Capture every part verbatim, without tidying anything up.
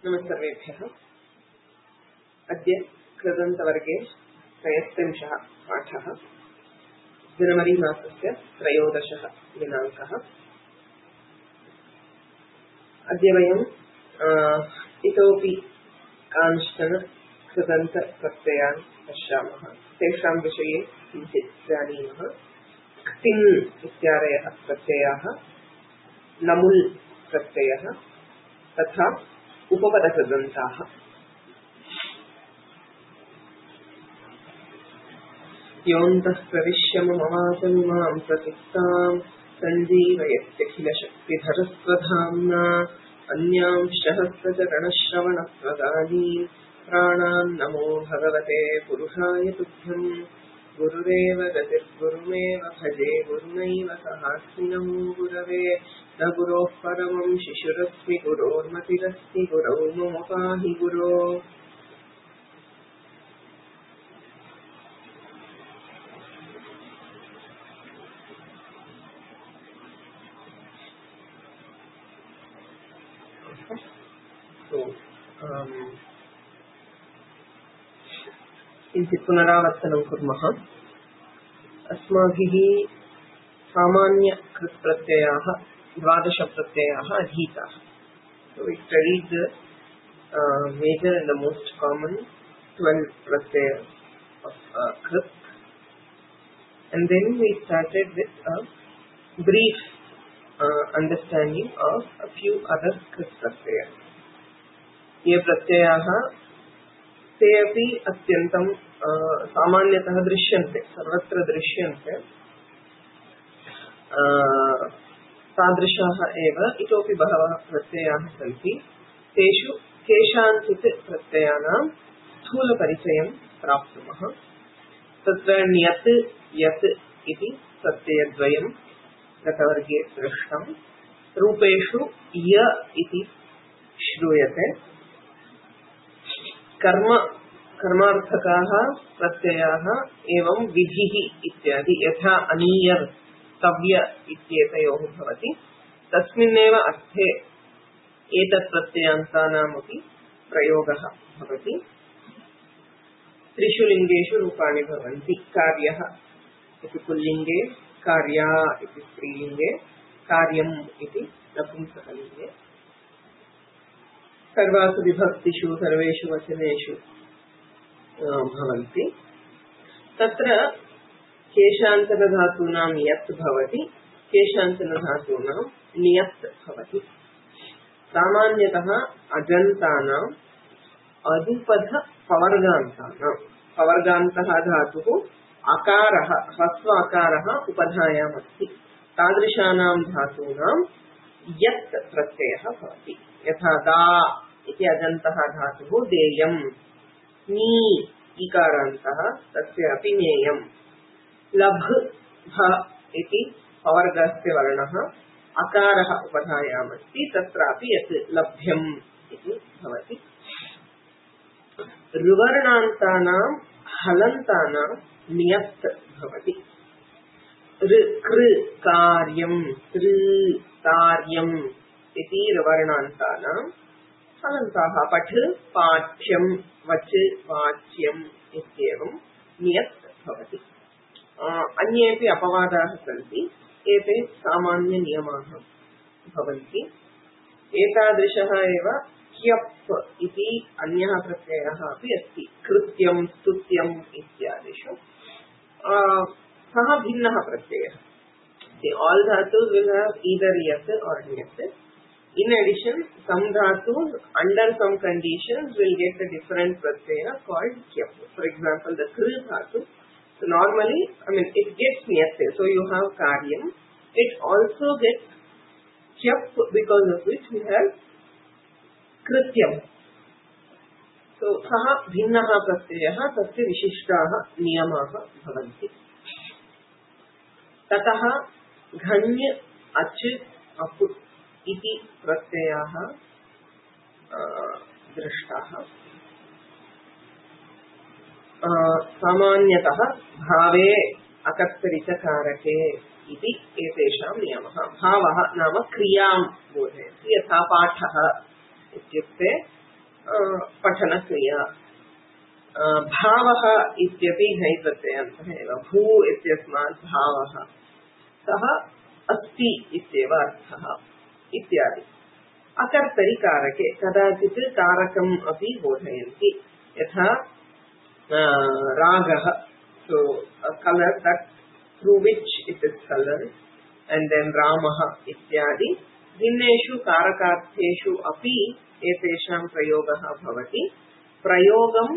नमस्कारेभ्यः। अद्य कृदन्तवर्गे त्रयस्त्रिंशः पाठः। जनवरी मासस्य त्रयोदशः दिनाङ्कः। अद्य वयं इतोपि कांश्चन कृदन्तप्रत्ययान् पश्यामः। तेषां विषये किञ्चित् जानीमः। क्तिन् इत्यादयः प्रत्ययाः, नमुल् प्रत्ययः तथा उपपदकृदन्ताः। योऽन्तः प्रविश्य ममावसं मां प्रसिक्तां सञ्जीवयत्यखिलशक्तिधरस्वधाम्ना अन्यांश्च सहस्रचरणश्रवणप्रदानीन् प्राणान् नमो भगवते पुरुषाय तुभ्यं। गुरुरेव गतिर्गुरुमेव भजे गुरुनैव सहास्मि नमो गुरवे। न गुरोः परमं शिशुरस्मि गुरोर्मतिरस्मि गुरौ मम पाहि गुरो। किञ्चित् पुनरावर्तनं कुर्मः। अस्माभिः सामान्यकृत्प्रत्ययाः द्वादश प्रत्ययाः अधीताः। So we studied the uh, major and the most common twelve pratyayas of uh, Krit, and then we started with a brief uh, understanding of a few other Krit pratyayas. ये प्रत्ययाः ते अपि अत्यन्तं सामान्यतः दृश्यन्ते, सर्वत्र दृश्यन्ते। तादृशाः एव इतोपि बहवः प्रत्ययाः सन्ति। तेषु केषाञ्चित् प्रत्ययानां स्थूलपरिचयं प्राप्नुमः। तत्र ण्यत् यत् इति प्रत्ययद्वयं गतवर्गे दृष्टं। रूपेषु य इति श्रूयते। कर्म कर्मार्थकाः प्रत्ययाः एवं विधिः इत्यादि, यथा अनीयर् तव्य इत्येतयोः भवति, तस्मिन्नेव अर्थे एतत् प्रत्ययान्तानामपि प्रयोगः भवति। त्रिषु लिङ्गेषु रूपाणि भवन्ति। कार्यः इति पुल्लिङ्गे, कार्या इति स्त्रीलिङ्गे, कार्यम् इति नपुंसकलिङ्गे। सर्वासु विभक्तिषु सर्वेषु वचनेषु भवन्ति। तत्र केषाञ्चन धातूनां यत् भवति, केषाञ्चन धातूनां नियत् भवति। सामान्यतः अजन्तानाम् अदुपध पवर्गान्तानां, पवर्गान्तः धातुः अकारः, ह्रस्व अकारः उपधायाम् अस्ति, तादृशानां धातूनां यत् प्रत्ययः भवति। यथा दा इति अजन्तः धातुः देयम्, नी इकारान्तः तस्य अपि नेयम्। लभ् भ इति पवर्गस्य वर्णः अकारः उपधायाम् अस्ति, तत्रापि यत् लभ्यम् इति भवति। ऋवर्णान्तानां हलन्तानां नियत् भवति। ऋ कृ कार्यम्, ऋ कार्यम् इति ऋवर्णान्तानां हलन्ताः। पठ पाठ्यं, वच वाच्यम् इत्येवं नियत् भवति। अन्येपि अपवादाः सन्ति, एते सामान्यनियमाः भवन्ति। एतादृशः एव क्यप् इति अन्यः प्रत्ययः अपि अस्ति। कृत्यं, स्तुत्यम् इत्यादिषु सः भिन्नः प्रत्ययः। All dhatus will have either yat or niyat. In addition, some dhatus under some conditions will get a different pratyaya called kyap. For example, the kru dhatu. So normally, I mean, it gets niyat. So you have karyam. It also gets kyap, because of which we have krityam. So saha bhinnaha pratyayah tasya vishishtaah niyamaah bhavanti. ततः घन्य अच up इति प्रत्ययाः दृष्टाः। सामान्यतः भावे अकर्तरितकारके इति एतेषां नियमः। भावः नाम क्रियां बोधयति। यथा पाठः इत्युक्ते पठनक्रिया भावः इत्यपि घञ् प्रत्ययन्तः एव भू इत्यस्मात् भावः सः अस्ति इत्येव अर्थः इत्यादि अकर्तरि कारके कदाचित् कारकम् अपि बोधयन्ति यथा रागः so a color that through which it is colored and then ramah ityadi भिन्नेषु कारकार्थेषु अपि एतेषां प्रयोगः भवति प्रयोगं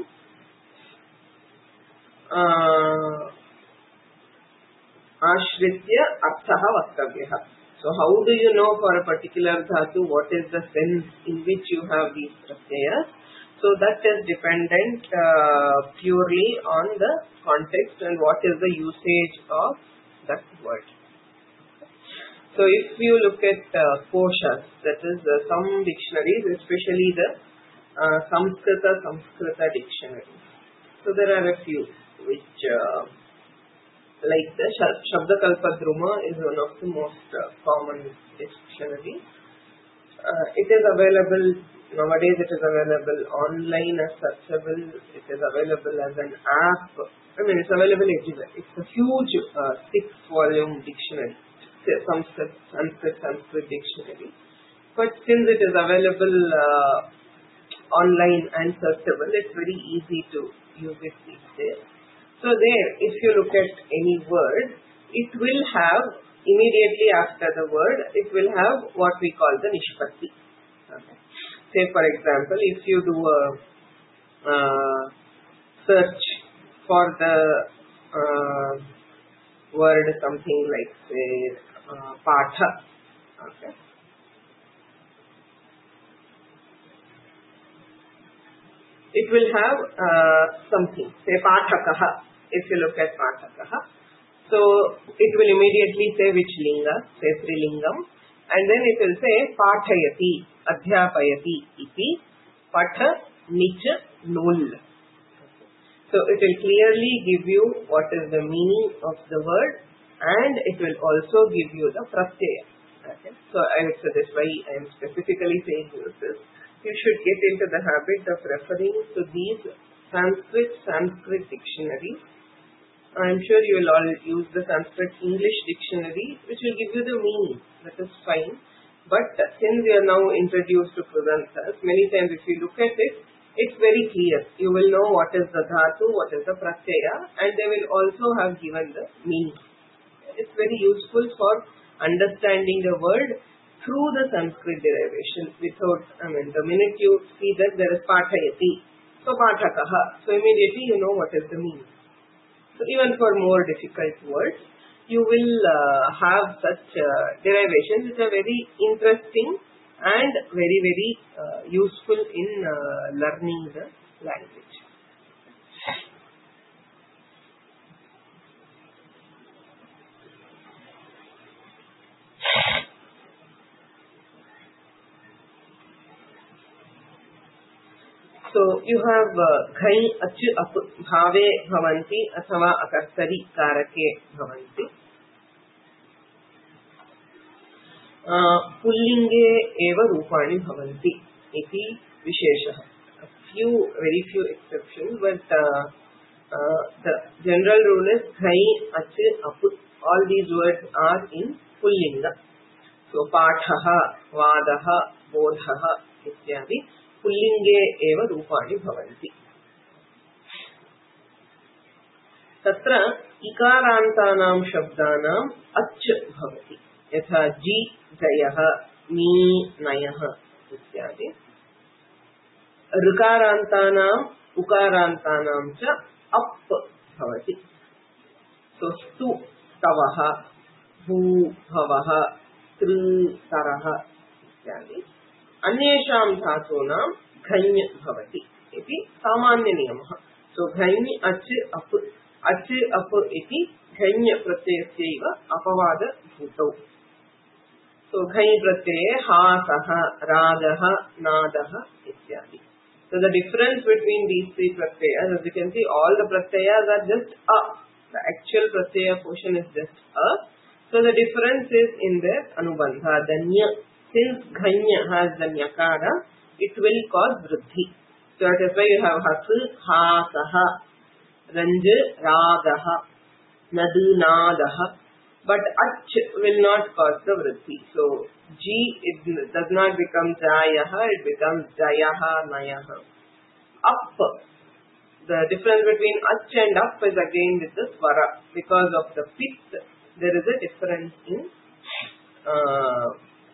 आश्रित्य अर्थः वक्तव्यः so how do you know for a particular dhatu what is the sense in which you have these pratyayas so that is dependent uh, purely on the context and what is the usage of that word. So if you look at uh, koshas, that is uh, some dictionaries, especially the uh, Samskrita Samskrita dictionary. So there are a few which uh, like the Shabdakalpadruma is one of the most uh, common dictionaries. Uh, it is available nowadays. It is available online as searchable. It is available as an app. I mean, it's available everywhere. It's a huge uh, six-volume dictionary. Sanskrit, Sanskrit, Sanskrit dictionary. But since it is available uh, online and searchable, it's very easy to use it these days. So there, if you look at any word, it will have, immediately after the word, it will have what we call the nishpatti. Okay. Say for example, if you do a uh, search for the uh, word something like say uh, patha, okay. It will have uh, something, say pathakaha, if you look at pathakaha. So it will immediately say which linga, say Strilingam, and then it will say pathayati, adhyapayati iti, patha, nicha, null. So it will clearly give you what is the meaning of the word and it will also give you the pratyaya. Okay. So I would say that's why I am specifically saying this. You should get into the habit of referring to these Sanskrit Sanskrit dictionaries. I am sure you will all use the Sanskrit English dictionary which will give you the meaning. That is fine. But since we are now introduced to Krudantas, many times if you look at it, it's very clear. You will know what is the dhatu, what is the pratyaya, and they will also have given the meaning. It's very useful for understanding the word through the Sanskrit derivation. Without, I mean, the minute you see that there is pathayati, so pathakaha, so immediately you know what is the meaning. So even for more difficult words, you will uh, have such uh, derivations which are very interesting and very, very uh, useful in uh, learning the language. So you have ghai ach ap bhave bhavanti athava akartari karake bhavanti. पुल्लिंगे एव रूपाणि भवन्ति इति विशेषः. Few, very few exceptions, but uh, uh, the general rule is ghai, ach, ap. All these words are in pullinga. So pathaha, vadaha, bodhaha ityadi pullinge eva रूपाणि भवन्ति. तत्र इकारान्तानां शब्दानाम् अच् भवति. यथा जी जयः, मी नयः इत्यादि. ऋकारान्तानाम् उकारान्तानां च अप् भवति. सो स्तु तवः, भू भवः, तृ तरः इत्यादि. अन्येषां धातूनां घञ् भवति इति सामान्य नियमः. सो घञ् अच् अप्, अच् अप् इति घञ् प्रत्ययस्यैव अपवादभूतौ. So ghai pratyaya hasah, ragah, nadah ityadi. So the difference between these three pratyayas, as you can see, all the pratyayas are just a. The actual pratyaya portion is just a. So the difference is in their anubandha, the nya. Since ghanya has the nyakara, it will cause vriddhi. So that is why you have has, ha, saha, ranj, ragaha, nadu, nadaha. But ach will not cause the vriddhi. So G, it does not become jayaha, it becomes jayaha, nayaha. Up, the difference between ach and up is again with the swara. Because of the pith, there is a difference in uh,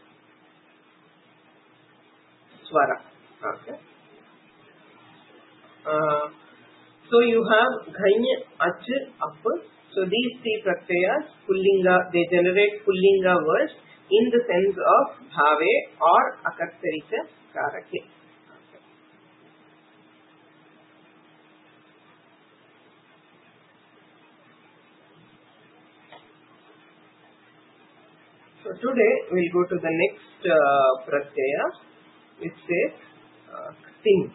swara. Okay. Uh, so you have ghanya, ach, up. So these three pratyayas, pullinga, they generate pullinga words in the sense of bhave or akartarika karake. So today we will go to the next uh, pratyaya, which says uh, kting.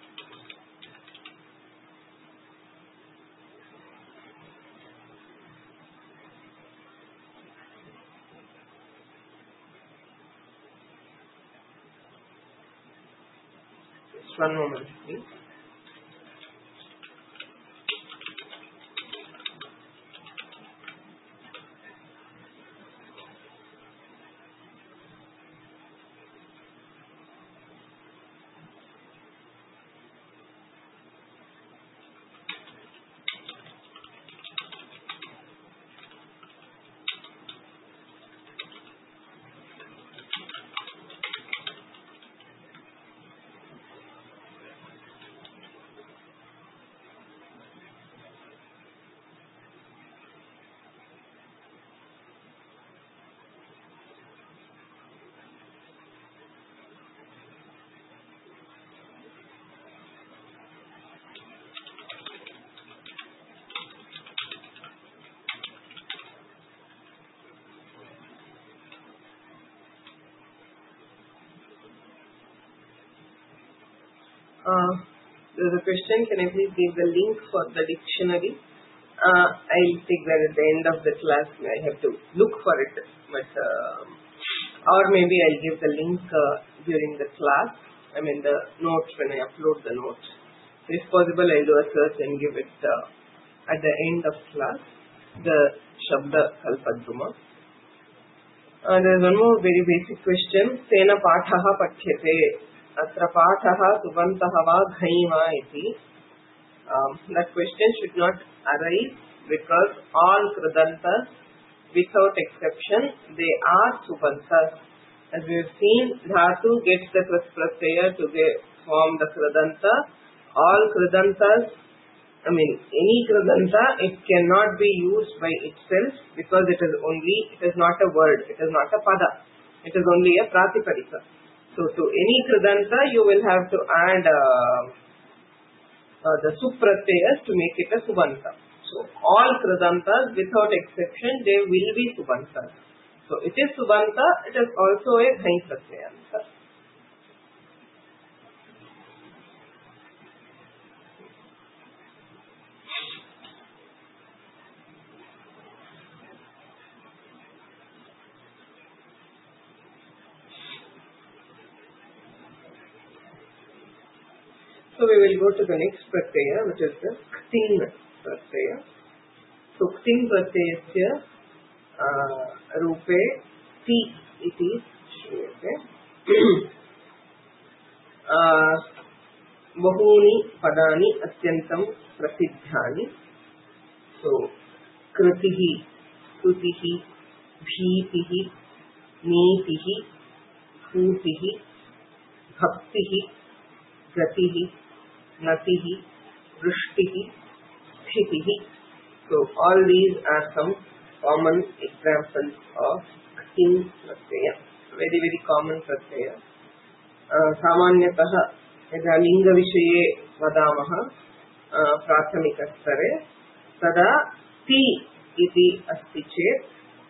Just one moment, please. Uh, there is a question, can I please give the link for the dictionary? Uh, I will take that at the end of the class. I have to look for it. But, uh, or maybe I will give the link uh, during the class. I mean the notes when I upload the notes. So if possible, I will do a search and give it uh, at the end of class. The Shabda Kalpadruma. Uh, there is one more very basic question. Sena pathaha pathyate. Atra pathaha subantaha va ghaiva iti. Um, that question should not arise because all kridantas, without exception, they are subantas. As we have seen, dhatu gets the pratyaya to form the kridanta. All kridantas, I mean any kridanta, it cannot be used by itself because it is only, it is not a word, it is not a pada, it is only a pratipadika. So to any kridanta, you will have to add uh, uh, the supratyayas to make it a subanta. So all kridantas, without exception, they will be subantas. So it is subanta, it is also a ghai pratyayanta. So we will go to the next pratyaya, which is the kting pratyaya. So kting pratyayasya uh, rupe ti iti shriyate. uh, bahuni padani atyantam prasiddhani. So kritihi, krutihi, bhitihi, nitihi, putihi, bhaktihi, gatihi, natihi, vrishtihi, sthitihi. So all these are some common examples of kting pratyaya. Very very common pratyaya. Uh, samanyataha यदा लिंगविषये वदामः प्राथमिकस्तरे तदा ति इति अस्ति चेत्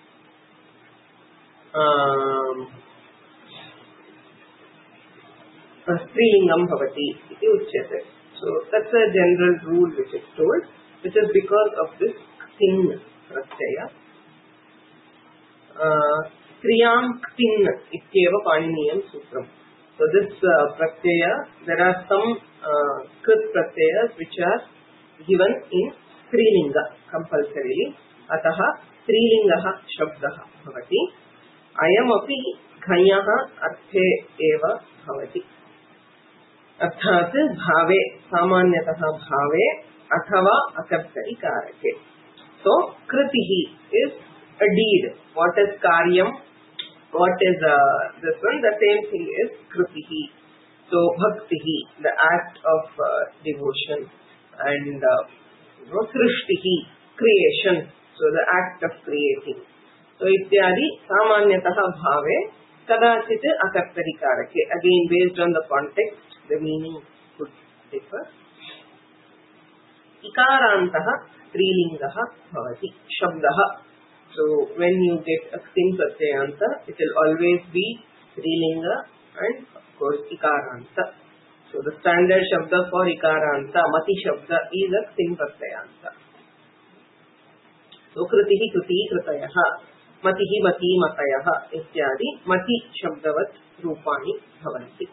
स्त्रीलिंगं भवति इति उच्यते. So that's a general rule which is told, which is because of this kting pratyaya. Kriyam kting ityeva paniniyam sutram. So this uh, pratyaya, there are some uh, krit pratyayas which are given in strilinga compulsorily. Ataha strilingaha shabdaha bhavati. Ayamapi ghayaha arthe eva bhavati. Arthat bhave samanyataha bhave athava akartari karake. So kritihi is a deed. What is karyam? What is uh, this one? The same thing is kritihi. So bhaktihi, the act of uh, devotion, and uh, you know, srishtihi, creation. So the act of creating. So ityadi samanyataha bhave kadachit akartari karake. Again, based on the context, the meaning could differ. Ikarantaha strilingaha bhavati shabdaha. So when you get a stin pratyayanta, it will always be strilinga and of course ikaranta. So the standard shabda for ikaranta, mati shabda, is a stin pratyayanta. So kritihi kriti kritayaha, matihi mati matayaha ityadi mati shabdavat rupani bhavanti.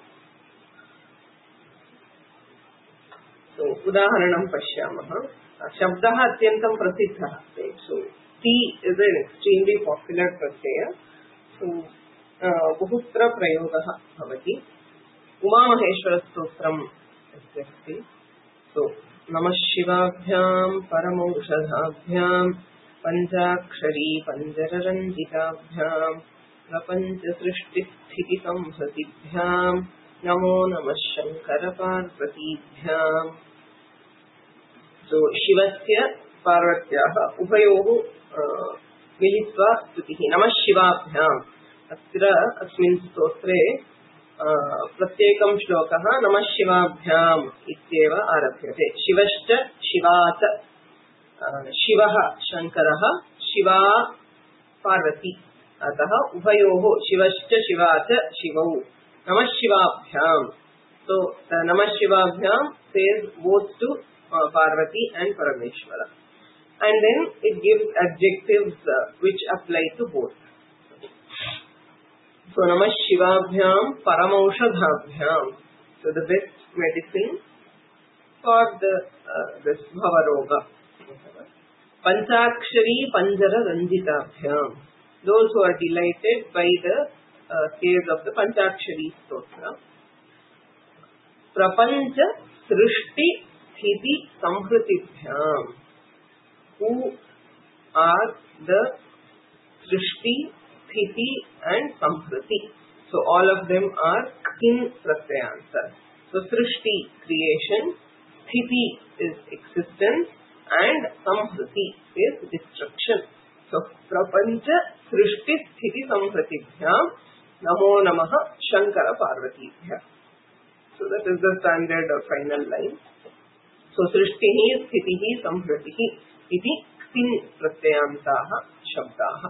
So udaharanam pashyamaha. Shabdaha atyantam prasiddha. So T is an extremely popular pratyaya. So bahutra prayogaha bhavati. Uma Maheshwara Stotram ityasti. So Namah Shivabhyam Paramaushadhabhyam Panchakshari Panjararanjitabhyam Prapancha Srishti Sthiti Samsatibhyam Namo Namah Shankara Parvatibhyam. So Shivasya Parvatyaha Upayohu Militva Stutihi Namah Shivabhyam. Atra Asmin Stotre Pratyekam Shlokaha Namah Shivabhyam Ityeva Arabhyate. Shivashta Shivata Shivaha Shankaraha Shiva Parvati. Ataha Upayohu Shivashta Shivata Shivau Namah Shivabhyam. So Namah Shivabhyam says both to uh, Parvati and Parameshwara. And then it gives adjectives uh, which apply to both. So Namah Shivabhyam Paramaushadhabhyam. So the best medicine for the uh, this Bhavaroga. Panchakshari Panjara Ranjitabhyam. Those who are delighted by the uh, caves of the Panchakshari Stotra. Prapancha Srishti Sthiti Samhritibhyam. Who are the Srishti, Sthiti and Samhriti. So all of them are in pratyayanta. So Srishti, creation, Sthiti is existence, and Samhriti is destruction. So Prapancha Srishti Sthiti Samhritibhyam Namo Namaha Shankara Parvatibhyam. So that is the standard or final line. So Srishtihi Sthitihi Samhritihi iti tin pratyayantaha shabdaha.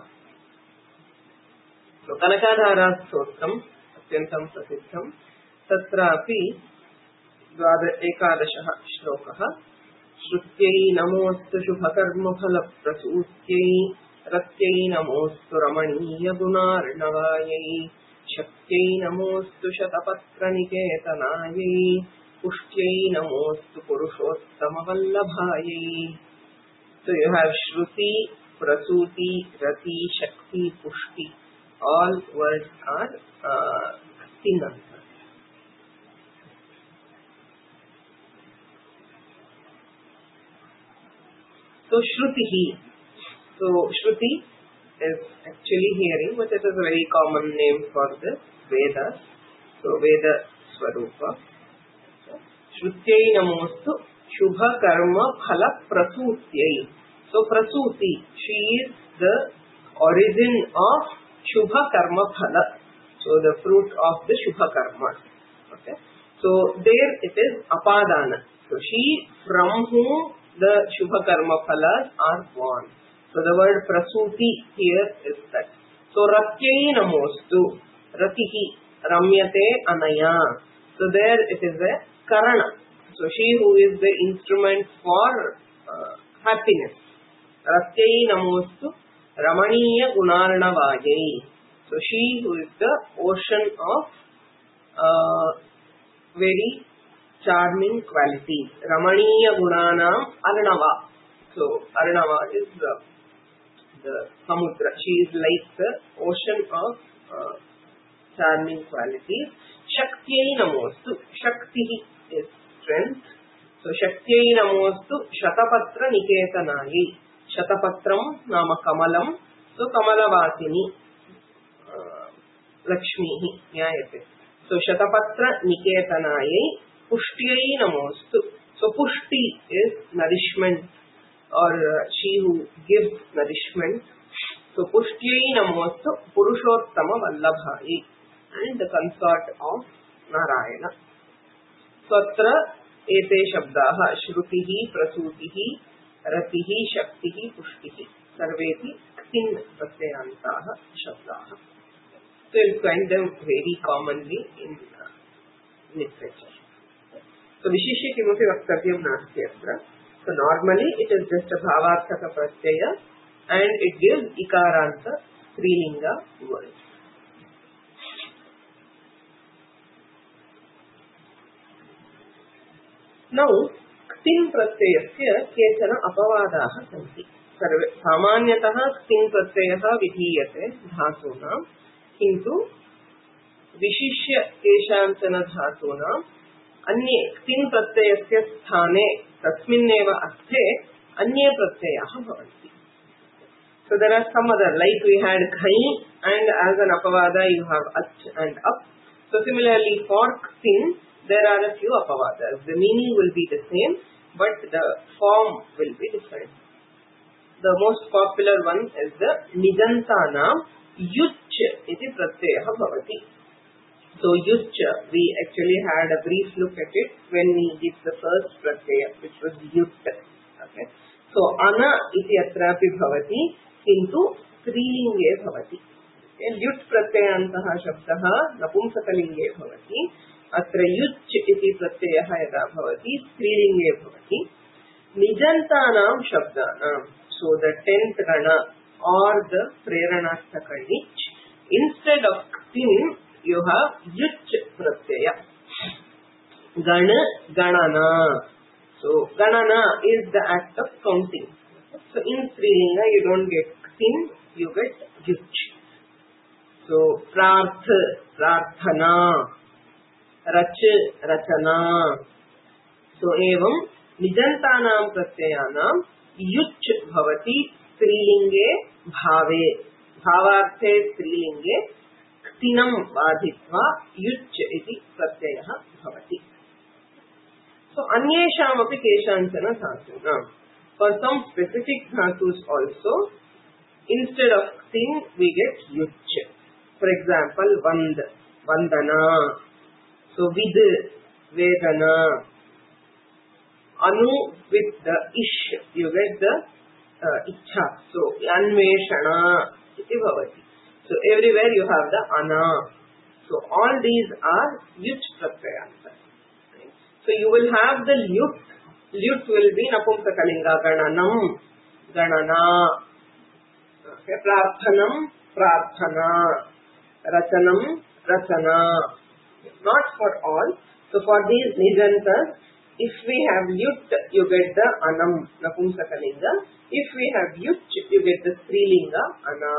So Kanakadhara Stotram atyantam prasiddham. Tatrapi dvada ekadashaha shlokaha. Shrutyai namostu shubhakarma phala prasutyai ratyai namostu ramaniya gunarnavayai shakyai namostu shatapatra niketanayai pushtyai namostu purushottama vallabhayai. So you have Shruti, Prasuti, Rati, Shakti, Pushti. All words are uh, stinanta. So Shrutihi. So Shruti is actually hearing, but it is a very common name for the Vedas. So Veda Swarupa. Shrutyai namostu Shubha Karma Phala Prasutyai. So Prasuti, she is the origin of Shubha Karma Phala. So the fruit of the Shubha Karma. Okay. So there it is Apadana. So she, from whom the Shubha Karma Phalas are born. So the word Prasuti here is that. So Ratyai namostu. Ratihi Ramyate Anaya. So there it is a Karana. So she who is the instrument for uh, happiness. Ratyai namostu Ramaniya Gunarnavayai. So she who is the ocean of uh, very charming qualities. Ramaniya gunanam Arnava. So Arnava is the, the Samudra. She is like the ocean of uh, charming qualities. Shaktiyai namostu. Shakti is strength. So Shaktiyai namostu Shatapatra Niketanayai. Shatapatram nama Kamalam. So Kamalavasini uh, Lakshmi Nyayate. So Shatapatra Niketanayai Pushtiyai namostu. So Pushti is nourishment, or uh, she who gives nourishment. So Pushtiyai namostu Purushottama Vallabhai, and the consort of Narayana. So atra ete shabdaha Shrutihi, Prasutihi, Ratihi, Shaktihi, Pushtihi sarvepi ktin prasyayantaha shabdaha. So you find them very commonly in uh, literature. So Vishishya kimapi vaktavyam nasti atra. So normally it is just a bhavarthaka pratyaya and it gives ikaranta strilinga words. Now, ktin pratyayasya kechana apavadaha santi. Samanyataha ktin pratyayaha vidhiyate dhatunam, kintu vishishya keshanchana dhatunam अन्ये ktin pratyayasya sthane tasminneva arthe अन्ये प्रत्ययाः भवन्ति. So there are some other, like we had khai, and as an apavada you have ach and up. So similarly for ktin there are a few apavadas. The meaning will be the same, but the form will be different. The most popular one is the nijantana yuch iti pratyayah bhavati. So yuch, we actually had a brief look at it when we did the first pratyaya, which was yut. Okay. So ana iti atrapi bhavati, kintu strilinge bhavati. Okay. Yut pratyayantaha shabdaha napumsakalinge bhavati. Atra yuch iti pratyayah yada bhavati strilinge bhavati. Nijantanam shabdanam. So the tenth gana or the preranastaka nich, instead of ktin you have yuch pratyaya. Gana, ganana. So ganana is the act of counting. So in strilinga you don't get ktin, you get yuch. So prarth, prarthana, rach, rachana. So evam nijantanam pratyayanam yuch bhavati strilinge bhave. Bhavarthe strilinge ktinam badhitva yuch iti pratyayah bhavati. So anyesham api keshanchana dhatunam. For some specific dhatus also, instead of ktin we get yuch. For example, vand, vandana. So vid, vedana. Anu with the ish, you get the uh, ichha. So anveshana iti bhavati. So everywhere you have the ana. So all these are yuch pratyayanta. So you will have the lyut. Lyut will be napumsakalinga, gananam, ganana. Okay, prarthanam, prarthana. Rachanam, rachana. Not for all. So for these nijantas, if we have lyut, you get the anam, napumsakalinga. If we have yuch, you get the strilinga, ana.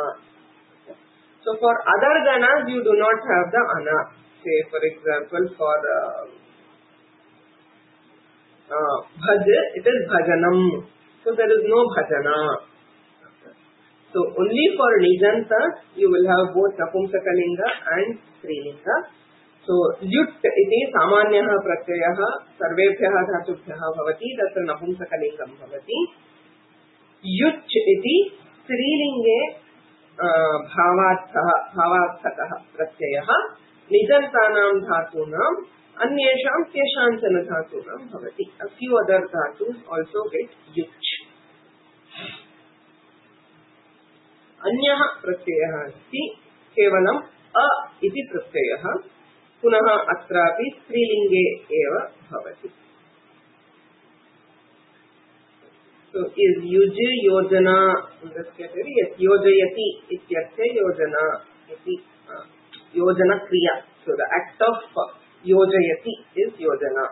So for other ganas, you do not have the ana. Say for example, for uh, uh, bhaj, it is bhajanam. So there is no bhajana. So only for nijantas, you will have both napumsakalinga and strilinga. So lyut iti samanyaha pratyayah sarvebhyaha dhatubhyaha bhavati, tatra napumsakalingam bhavati. Yuch iti strilinge bhavarthaha bhavarthakaha pratyayah nijantanam dhatunam anyesham keshanchana dhatunam bhavati. A few other dhatus also get yuch. Anyaha pratyayah asti kevalam a iti pratyayah punaha atrapi strilinge eva bhavati. So is yuj, yojana in this category? Yes, yojayati ityarthe yojana iti. Uh, yojana kriya. So the act of yojayati is yojana.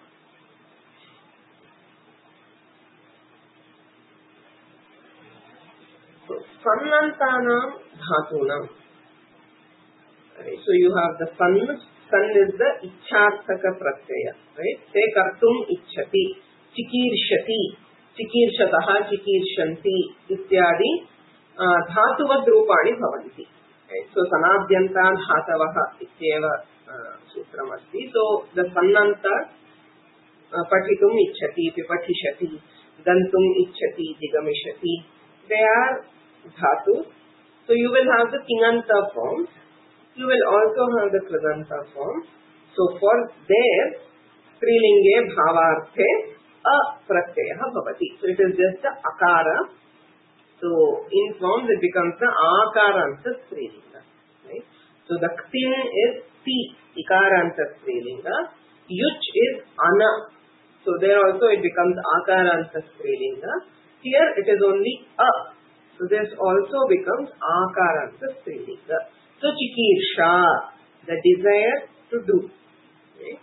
So sannantanam dhatunam. Right. So you have the san. San is the icharthaka pratyaya. Right. Say kartum ichhati, chikirshati, chikirshataha, chikirshanti ityadi uh, dhatuvad rupani bhavanti. Right. So sanabhyanta dhatavaha ityeva uh, sutram asti. So the sannanta uh, patitum ichhati, pipatishati, gantum ichhati, jigamishati. They are dhatus. So you will have the kinganta forms. You will also have the kriganta forms. So for there, strilinge bhavarthe a pratyaya bhavati. So it is just the akara. So in forms it becomes the akaranta strilinga. Right? So the ktin is ti, ikaranta strilinga. Yuch is ana. So there also it becomes akaranta strilinga. Here it is only a. So this also becomes akaranta strilinga. So chikirsha, the desire to do. Okay.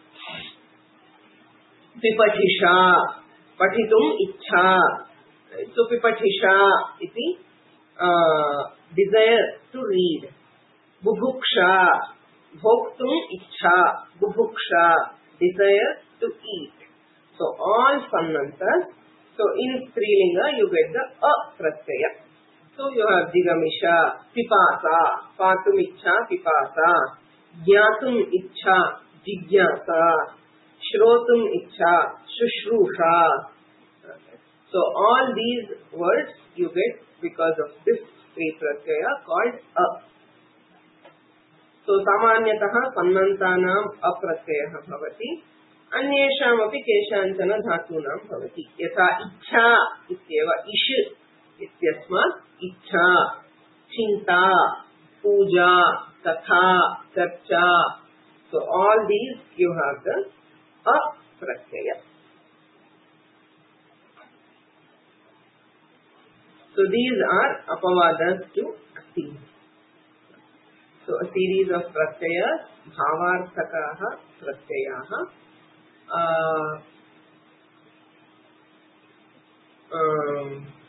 Pipathisha, patitum ichha. Right. So pipathisha iti uh, desire to read. Bubhuksha, bhoktum ichha, bubhuksha, desire to eat. So all sannantas. So in strilinga you get the a pratyaya. So you have jigamisha, pipasa, patum ichha, pipasa, jnatum ichha, jigyasa, shrotum ichha, shushrusha. So all these words you get because of this three pratyaya called a. So samanyataha sannantanam apratyaya bhavati. Anyesham api keshanchana dhatunam bhavati. Yatha ichha ityeva ish ityasmat ichha, chinta, puja, tatha, charcha. So all these you have the a pratyaya. So these are apavadas to ati. So a series of pratyayas, bhavarthakaha pratyayaha. Uh, um,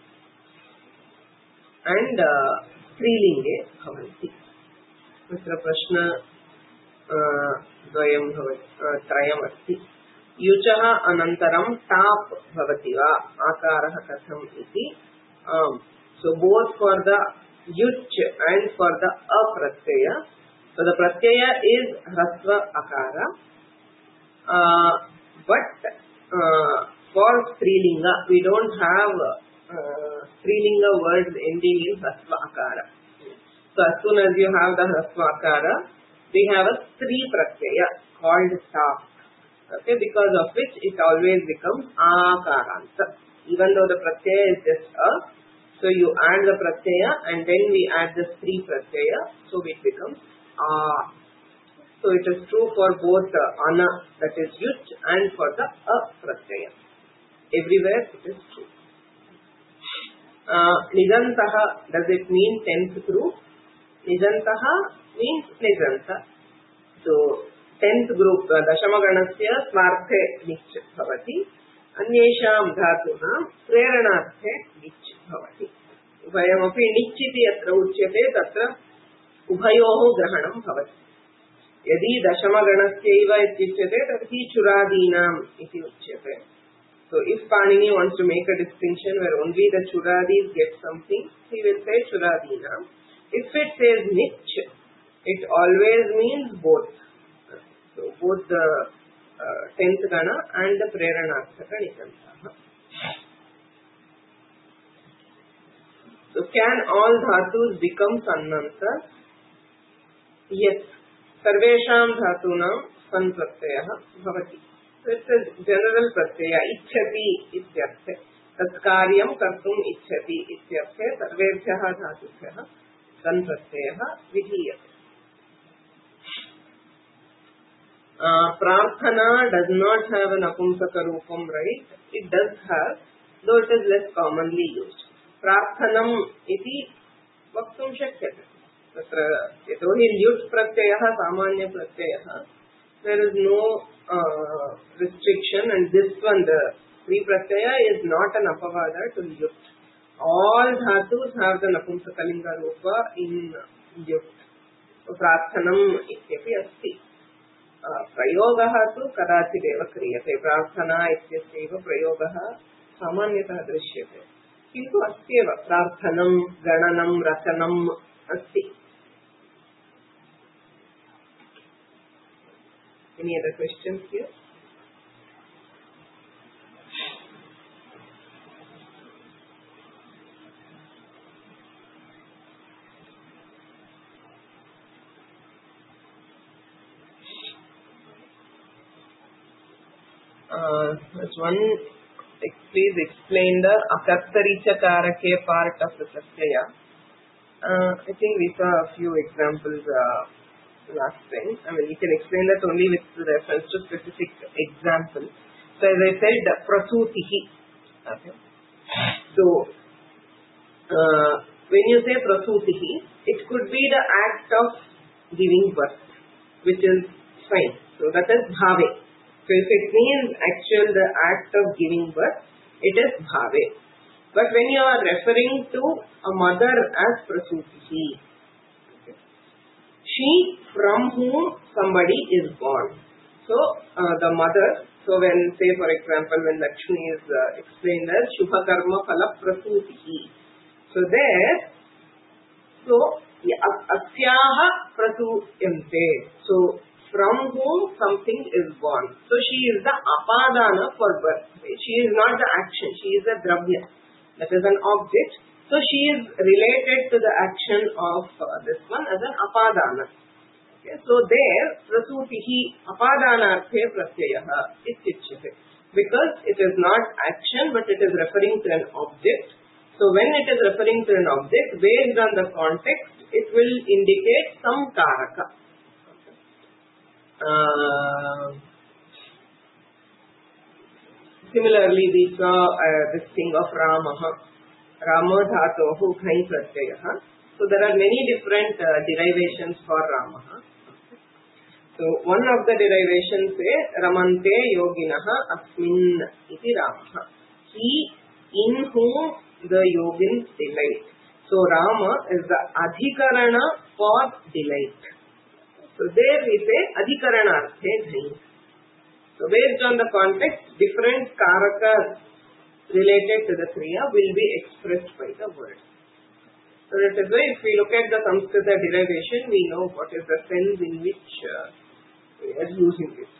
and strilinge bhavanti. Mitra prashna dvayam bhavati, trayam asti. Yuchaha anantaram tap bhavati va akaraha katham iti. Um, so both for the yuch and for the apratyaya. So the pratyaya is hrasva akara. Uh, but uh, for strilinga we don't have uh, strilinga words ending in hrasva akara. So as soon as you have the hrasva akara, we have a stri pratyaya called tap. Okay, because of which it always becomes akaranta. Even though the pratyaya is just a, so you add the pratyaya and then we add the stri pratyaya, so it becomes a. So it is true for both the ana, that is yuch, and for the a pratyaya. Everywhere it is true. Uh, Nijantaha, does it mean tenth group? Nijantaha means nijanta. So tenth group, uh, dashamaganasya smarthe nich bhavati. Anyesham dhatunam preranarthe nich bhavati. Ubhayamapi nichiti atra uchyate tatra ubhayoho grahanam bhavati. Yadi dashamaganasya ityuchyate tadhi churadinam iti uchyate. So if Panini wants to make a distinction where only the churadis get something, he will say churadinam. If it says nich, it always means both. So both the uh, tenth gana and the preranarthaka nijantaha. So can all dhatus become sannantas? Yes. Sarvesham dhatunam san pratyaya bhavati. So it's a general pratyaya. Ichhati ityarthe. Tat karyam kartum ichhati ityarthe. Sarvebhyaha dhatusyaha san pratyaya vidhiyate. Uh, prarthana does not have an apumsaka rupam, right? It does have, though it is less commonly used. Prarthanam iti vaktum shakyate. तत्र यतोहि ल्युट् प्रत्ययः सामान्य प्रत्ययः, there is no uh, restriction, and this one, the Sri pratyaya is not an apavada to lut. All dhatus have the napumsakalinga rupa in lut. So prarthanam ityapi asti. प्रयोगः तु कदाचिदेव क्रियते, प्रार्थना इत्यस्यैव प्रयोगः सामान्यतः दृश्यते, किन्तु अस्त्येव प्रार्थनं गणनं रचनम् अस्ति. Any other questions here? Uh, one, please explain the akartarichakarake part of the pratyaya. Uh, I think we saw a few examples uh, last time. I mean, you can explain that only with reference to specific examples. So, as I said, prasutihi. Okay. So, uh, when you say prasutihi, it could be the act of giving birth, which is fine. So, that is bhave. So, if it means actual the act of giving birth, it is bhave. But when you are referring to a mother as prasutihi, okay, she from whom somebody is born. So, uh, the mother, so when, say for example, when Lakshmi is uh, explained as Shubha Karma Phala Prasutihi. So, there, so, asyaha prasuyante. So, from whom something is born. So, she is the apadana for birth. She is not the action, she is a dravya. That is an object. So, she is related to the action of uh, this one as an apadana. Okay. So, there, prasutihi apadanarthe pratyayaha ityuchyate. Because it is not action, but it is referring to an object. So, when it is referring to an object, based on the context, it will indicate some karaka. Uh, similarly, we saw uh, this thing of Ramaha, Rama dhatohu ghai pratyayaha. So, there are many different uh, derivations for Ramaha. So, one of the derivations is Ramante yoginaha asmin iti Ramaha. He in whom the yogins delight. So, Rama is the adhikarana for delight. So, there we say adhikaranarthe ghai. So, based on the context, different karakas related to the kriya will be expressed by the word. So, that is why if we look at the Samskrita derivation, we know what is the sense in which uh, we are using it.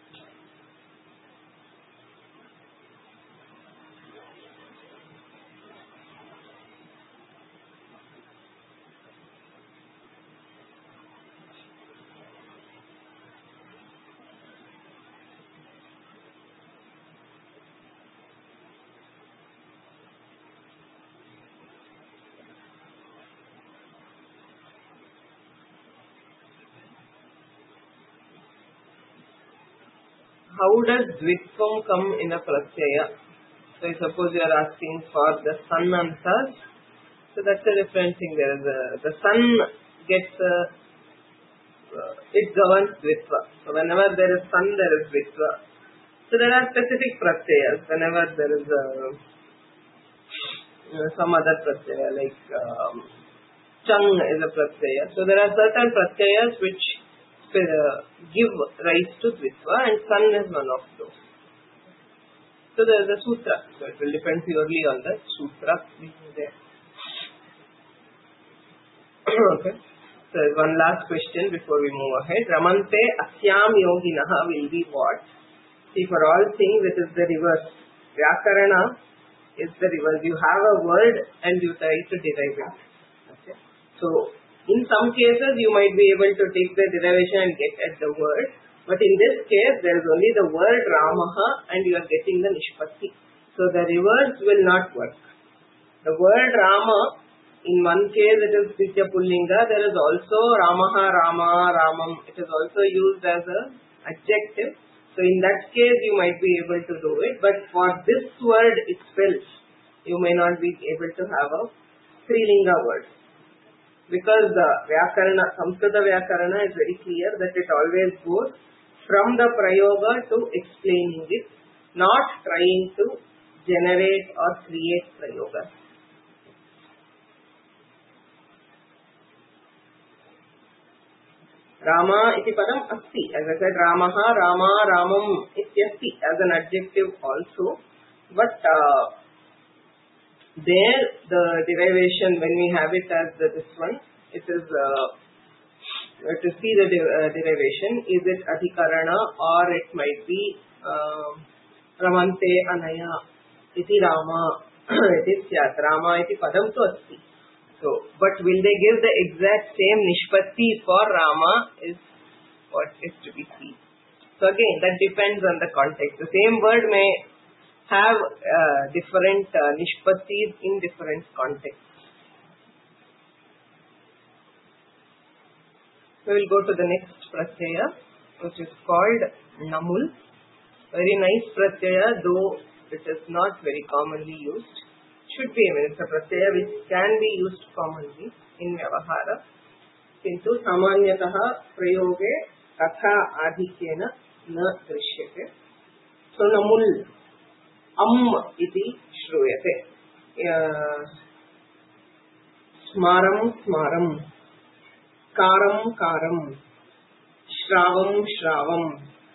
How does dvitvam come in a pratyaya? So, I suppose you are asking for the sun answers. So, that's a different thing. There is a, the sun gets, a, uh, it governs dvitva. So, whenever there is sun, there is dvitva. So, there are specific pratyayas. Whenever there is a, you know, some other pratyaya, like um, chang is a pratyaya. So, there are certain pratyayas which Uh, give rise to dvitva, and sun is one of those. So there is a sutra. So it will depend purely on the sutra being there. Okay. So one last question before we move ahead. Ramante asyam yoginaha will be what? See, for all things it is the reverse. Vyakarana is the reverse. You have a word and you try to derive it. Okay. So in some cases, you might be able to take the derivation and get at the word. But in this case, there is only the word Ramaha and you are getting the Nishpatti. So, the reverse will not work. The word Rama, in one case it is Nitya Pullinga. There is also Ramaha, Rama, Ramam. It is also used as an adjective. So, in that case, you might be able to do it. But for this word itself, you may not be able to have a Strilinga word. because the Vyakarana, Samskrita Vyakarana is very clear that it always goes from the Prayoga to explaining it, not trying to generate or create Prayogas. Rama iti padam asti. As I said, Ramaha, Rama, Ramam ityasti as an adjective also. But uh, there the derivation, when we have it as the, this one, it is, uh, to see the de uh, derivation, is it adhikarana or it might be uh, Ramante anaya iti Rama. It is yat. Rama iti padam tu asti. So, but will they give the exact same nishpatti for Rama is what is to be seen. So again, that depends on the context. The same word may have uh, different uh, nishpattis in different contexts. So we'll go to the next pratyaya, which is called namul. Very nice pratyaya, though it is not very commonly used. Should be, I mean, it's a pratyaya which can be used commonly in Vyavahara. Kintu samanyataha prayoge katha adhikyena na drishyate. So namul am iti shruyate. Smaram smaram, karam karam, shravam shravam,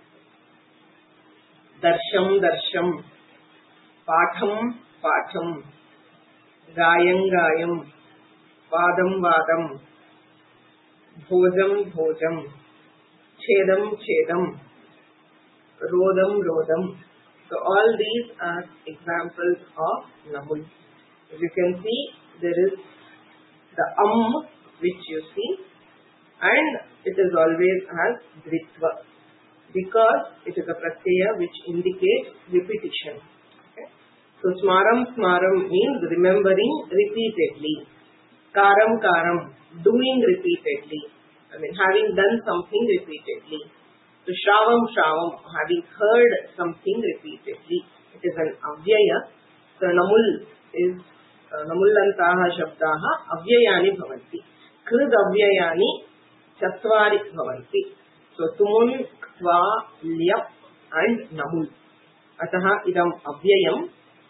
darsham darsham, patham patham, Gayam Gayam, Vadam Vadam, Bhojam Bhojam, Chedam Chedam, Rodam Rodam. So all these are examples of namul. As you can see, there is the am which you see, and it is always as dritva, because it is a pratyaya which indicates repetition. So smaram smaram means remembering repeatedly. Karam karam, doing repeatedly. I mean having done something repeatedly. So shravam shravam, having heard something repeatedly. It is an avyaya. So namul is uh, namullantaha shabdaha avyayani bhavanti. Krid avyayani chatvari bhavanti. So tumun, kva, lyap and namul. Ataha idam avyayam.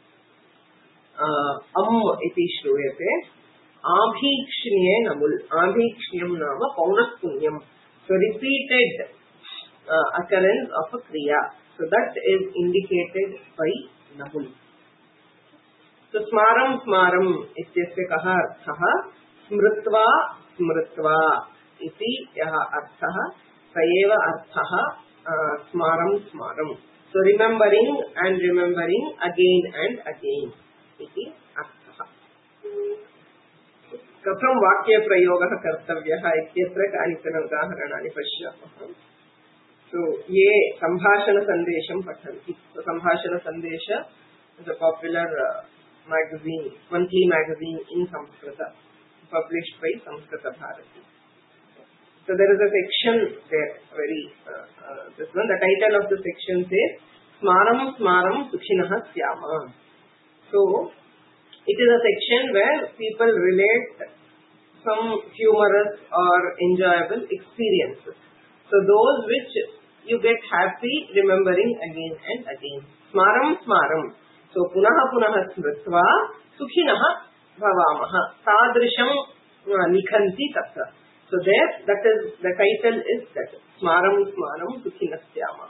Am iti shruyate. Abhikshniye namul. Abhikshniyam nama paunat punyam. So repeated uh, occurrence of a kriya. So that is indicated by namul. So smaram smaram ityasya kaha arthaha. Smritva smritva iti yaha arthaha. Sayeva arthaha smaram smaram. So remembering and remembering again and again. इति अर्थः. कथं वाक्यप्रयोगः कर्तव्यः इत्यत्र कानिचन उदाहरणानि पश्यामः. So ये सम्भाषणसन्देशं पठन्ति. So Sambhashana Sandesha is a popular uh, magazine, monthly magazine in Sanskrit, published by Samskrita Bharati. So there is a section there, very uh, uh, this one. The title of the section says Smaram Smaram Sukhinah Syama. So, it is a section where people relate some humorous or enjoyable experiences. So, those which you get happy remembering again and again. Smaram Smaram. So, Punaha Punaha Smritva Sukhinaha Bhavamaha. Tadrisham Nikhanti Tatra. So, there, that is, the title is that. Smaram Smaram Sukhinah Syama.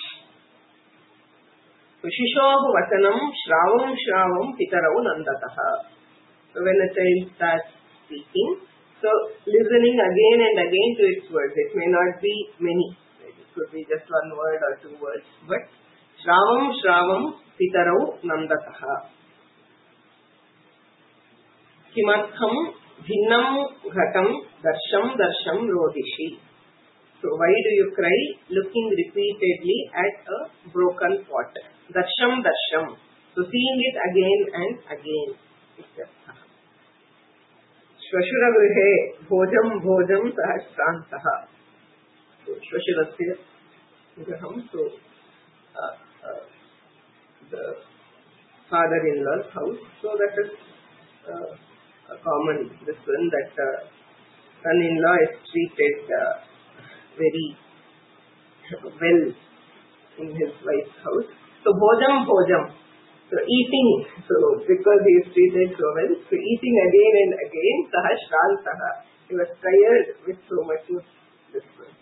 So, Shishohu Vatanam Shravam Shravam Pitarau Nandataha. So, when a child starts speaking, so listening again and again to its words. It may not be many. It could be just one word or two words. But Shravam Shravam Pitarau Nandataha. Kimartham Bhinnam Ghatam Darsham Darsham Rodishi. So, why do you cry? Looking repeatedly at a broken pot. Darsham Darsham. So, seeing it again and again. Shvashura Grihe Bhojam Bhojam Sahasrantaha. So, Shvashurasya Graham. So, uh, uh, the father-in-law's house. So, that is uh, a common this one that uh, son-in-law is treated uh, very well in his wife's house. So bhojam bhojam. So eating, so because he is treated so well, so eating again and again, saha shrantaha. He was tired with so much of this one.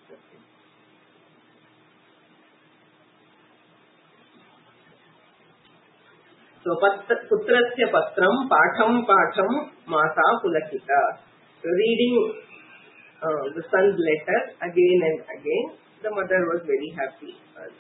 So putrasya patram patham patham mata pulakita. So reading uh, the son's letter again and again, the mother was very happy.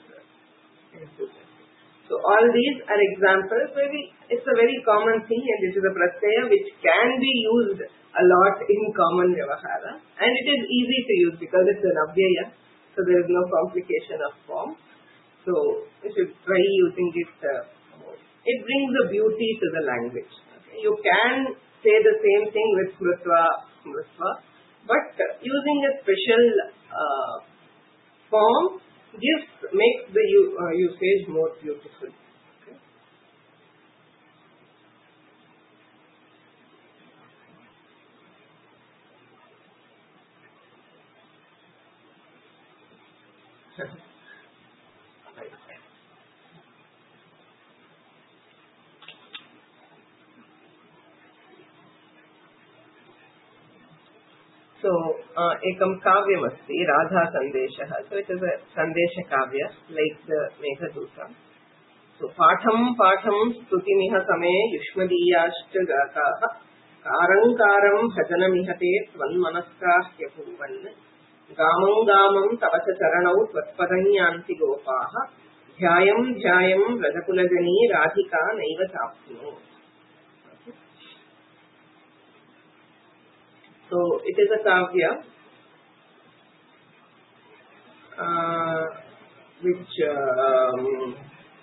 So all these are examples where we, it's a very common thing, and this is a pratyaya which can be used a lot in common vyavahara, and it is easy to use because it's an avyaya, so there is no complication of form. So you should try using it. Uh, it brings a beauty to the language. Okay? You can say the same thing with smritva, smritva, but uh, using a special uh, form gives makes the uh, usage more beautiful. Okay. So, uh, ekam kavyam asti, Radha Sandeshah. So, it is a Sandesha Kavya, like the Meghaduta. So, Patham Patham Stutimiha Same Yushmadiyashta Gataha Karankaram Bhajanamihate Tvanmanaskah Yapuvan Gamam Gamam Tavacha Charanau Tvatpadanyanti Gopaha Dhyayam Dhyayam Rajakulajani Radhika Naiva Chapno. So it is a kavya uh, which um,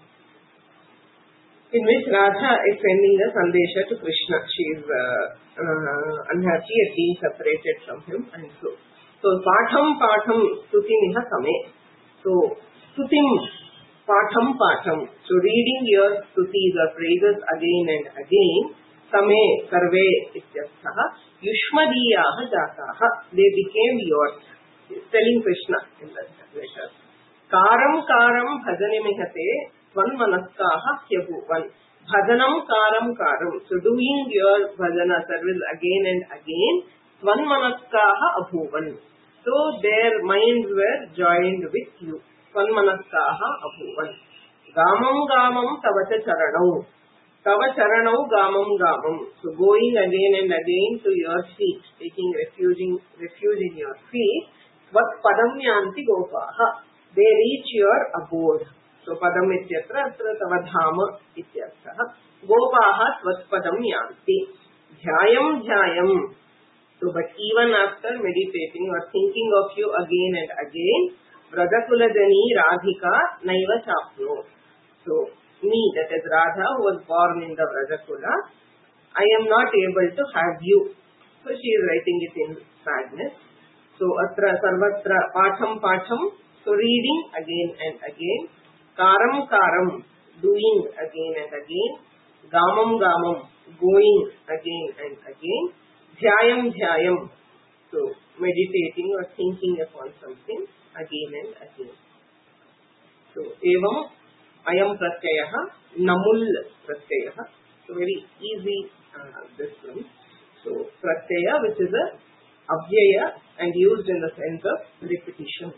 in which Radha is sending a sandesha to Krishna. She is uh, uh, unhappy at being separated from him, and so so patham patham stutimiha same. So stutim patham patham. So reading your stutis or praises again and again. Same sarve ityastha yushmadiyaha jataha. They became yours. Telling Krishna in the letter. Karam karam bhajanimihate tvanmanaskaha hyabuvan. Bhajanam karam karam. So doing your bhajana service again and again. Tvanmanaskaha abhuvan. So their minds were joined with you. Tvanmanaskaha abhuvan. Gamam gamam tavacha charanau. Tava charanau gamam gamam. So going again and again to your feet, taking refuge in, refuge in your feet. Vat padam yanti gopaha. They reach your abode. So padam ityatra atra tava dhama ityartha. Gopaha vat padam yanti. Dhyayam dhyayam. So but even after meditating or thinking of you again and again, Vrajakulajani Radhika naiva chapno. So me, that is Radha, who was born in the Vrajakula, I am not able to have you. So she is writing it in sadness. So atra sarvatra patham patham. So reading again and again. Karam karam, doing again and again. Gamam gamam, going again and again. Dhyayam dhyayam, so meditating or thinking upon something again and again. So evam ayam pratyayaha namul pratyayaha. So very easy uh, this one. So pratyaya, which is a avyaya and used in the sense of repetition.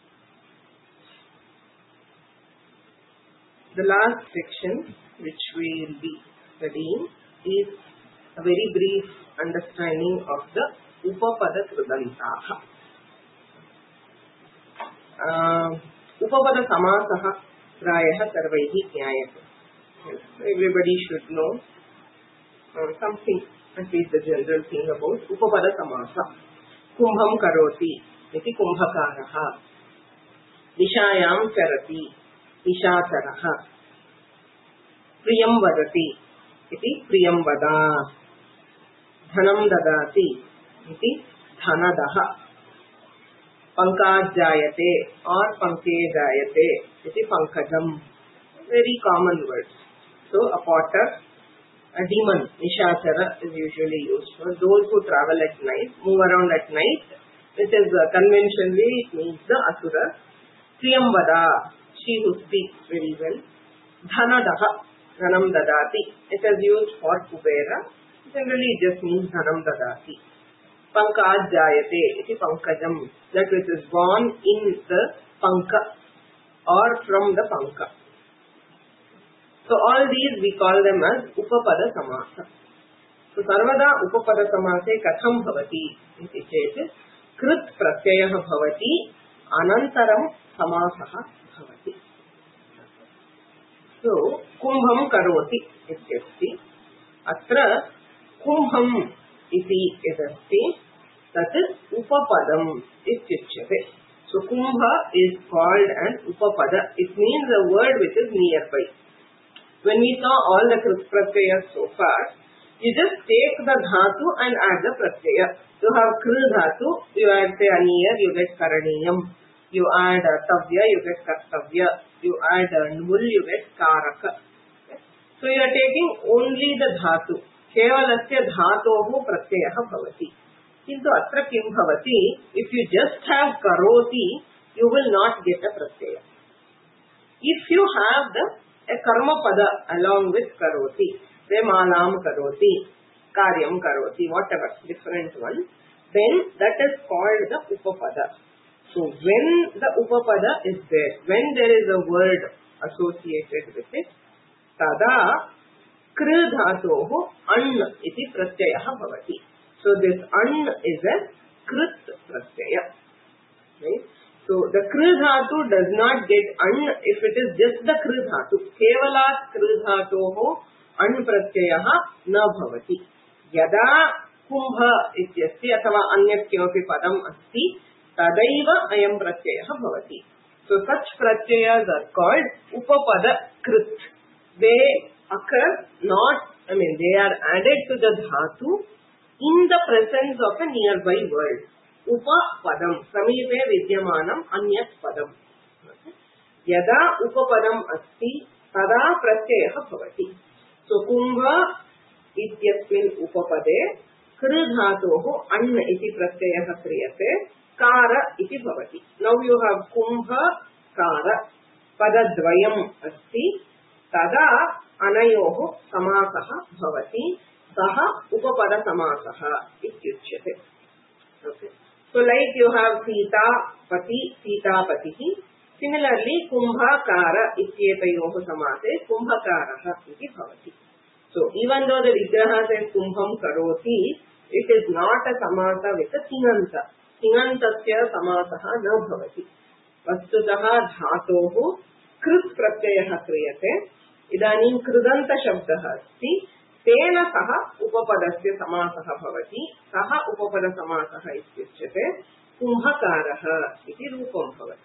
The last section which we will be studying is a very brief understanding of the Upapada Krudantaha. Uh, Upapada Samasaha Prayaha Sarvaihi Nyayate. Everybody should know uh, something, at least the general thing about Upapada Samasa. Kumbham Karoti, iti Kumbhakaraha. Dishayam Charati, Ishacharaha. Priyam Vadati, iti Priyam Vada. Dhanam Dadati, iti Dhanadaha. Pankajayate or Pankejayate, iti Pankajam. Very common words. So a potter a demon, Nishachara, is usually used for those who travel at night, move around at night, which is uh, conventionally it means the Asura. Priyambada, she who speaks very well. Dhanadaha, Dhanam Dadati, it is used for Kubera. Generally it just means Dhanam Dadati. Pankaj Jayate, it is Pankajam, that which is born in the Panka or from the Panka. So all these we call them as Upapada Samasa. So Sarvada Upapada Samase Katham Bhavati iti chete Krit Pratyayah Bhavati Anantaram Samasaha Bhavati. So Kumbham Karoti ityasti. Atra Kumbham iti idasti. That is Upapadam ityuchyate. So Kumbha is called an Upapada. It means a word which is nearby. When we saw all the Krit Pratyayas so far, you just take the dhatu and add the pratyaya. You have Kri dhatu, you add say aniyar, you get karaniyam. You add tavya, you get kartavya. You add nul, you get karaka. Okay. So you are taking only the dhatu. Kevalasya dhatohu pratyayah bhavati. Kintu atra kim bhavati, if you just have karoti, you will not get a pratyaya. If you have the a karma pada along with karoti, say malam karoti, karyam karoti, whatever, different one, then that is called the upapada. So when the upapada is there, when there is a word associated with it, tada kri dhatohu an iti pratyayah bhavati. So this an is a krit pratyaya. Right? So the kri dhatu does not get an if it is just the kri dhatu. Kevalat kri dhatoho an pratyayah na bhavati. Yada kumbha ityasti athava anyat kimapi padam asti tadaiva ayam pratyayah bhavati. So such pratyayas are called upapada krit. They occur not, I mean they are added to the dhatu in the presence of a nearby word. Upapadam, samipe vidyamanam anyat padam. Yada upapadam asti tada pratyayah bhavati. So kumbha ityasmin upapade kri dhatoho an iti pratyayah kriyate kara iti bhavati. Now you have kumbha kara padadvayam asti tada anayoho samasaha bhavati saha upapada samasaha ityuchyate. Okay. So like you have Sita, Pati, Sita, Patihi. Similarly, Kumbhakara ityetayoho samase Kumbhakaraha iti bhavati. So even though the Vigraha says Kumbham Karoti, it is not a samasa with a Singanta. Singantasya samasaha na bhavati. Vastutaha dhatohu krit pratyayah kriyate. Idanim kridanta shabdaha asti. Tena saha upapadasya samasaha bhavati. Saha upapada samasaha ityuchyate. Kumbhakaraha iti rupam bhavati.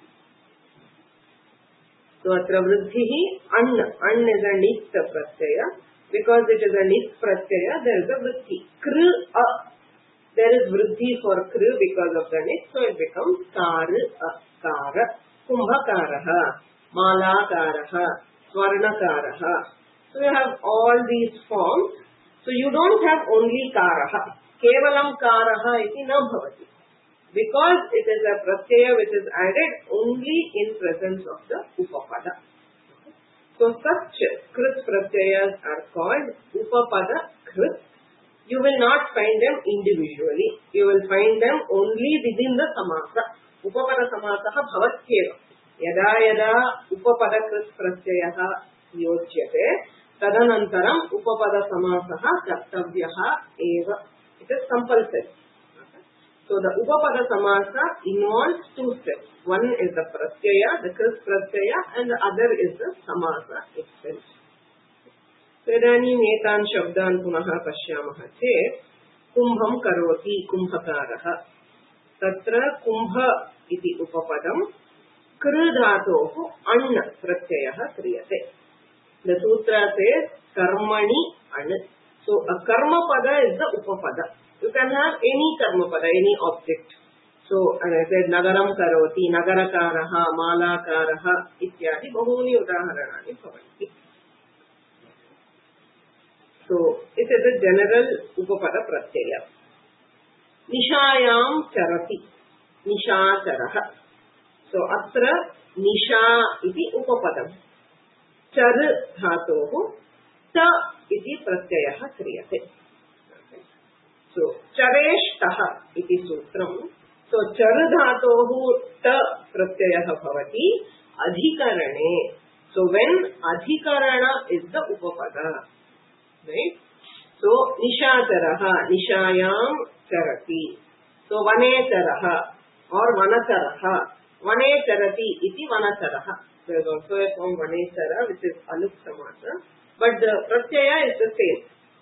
So atra vruddhihi an. An is a nit pratyaya. Because it is a nit pratyaya, there is a vruddhi. Kri a. There is vruddhi for kri because of the nit. So it becomes kar a. Kara. Kumbhakaraha. Malakaraha. Swarnakaraha. So you have all these forms. So you don't have only karaha. Kevalam karaha iti na bhavati. Because it is a pratyaya which is added only in presence of the upapada. So such krit pratyayas are called upapada krit. You will not find them individually. You will find them only within the samasa. Upapada samasaha bhavatyeva. Yada yada upapada krit pratyayaha yocyate. Tadanantaram upapada samasaha kartavyaha eva. It is compulsory. Okay. So the upapada samasa involves two steps. One is the pratyaya, the krit pratyaya, and the other is the samasa itself. So idanim etan shabdan punaha pashyamaha chet kumbham karoti kumbhakaraha. Tatra kumbha iti upapadam kri dhatohu an pratyayah kriyate. The sutra says karmani an. So a karma pada is the upapada. You can have any karma pada, any object. So as I said, nagaram karoti, nagarakaraha, malakaraha, ityadi bahuni udaharanani bhavanti. So it is a general Upapada Pratyaya. Nishayam charati. Nishacharaha. So atra nisha iti upapadam. Char dhatohu ta iti pratyaya kriyate. Okay. So chareshtaha iti sutram. So char dhatohu ta pratyaya bhavati adhikarane. So when adhikarana is the upapada, right? So nishacharaha, nishayam charati. So vanecharaha or vanacharaha. Vanecharati iti vanacharaha. There is also a form vanechara which is alup samasa. But the pratyaya is the same.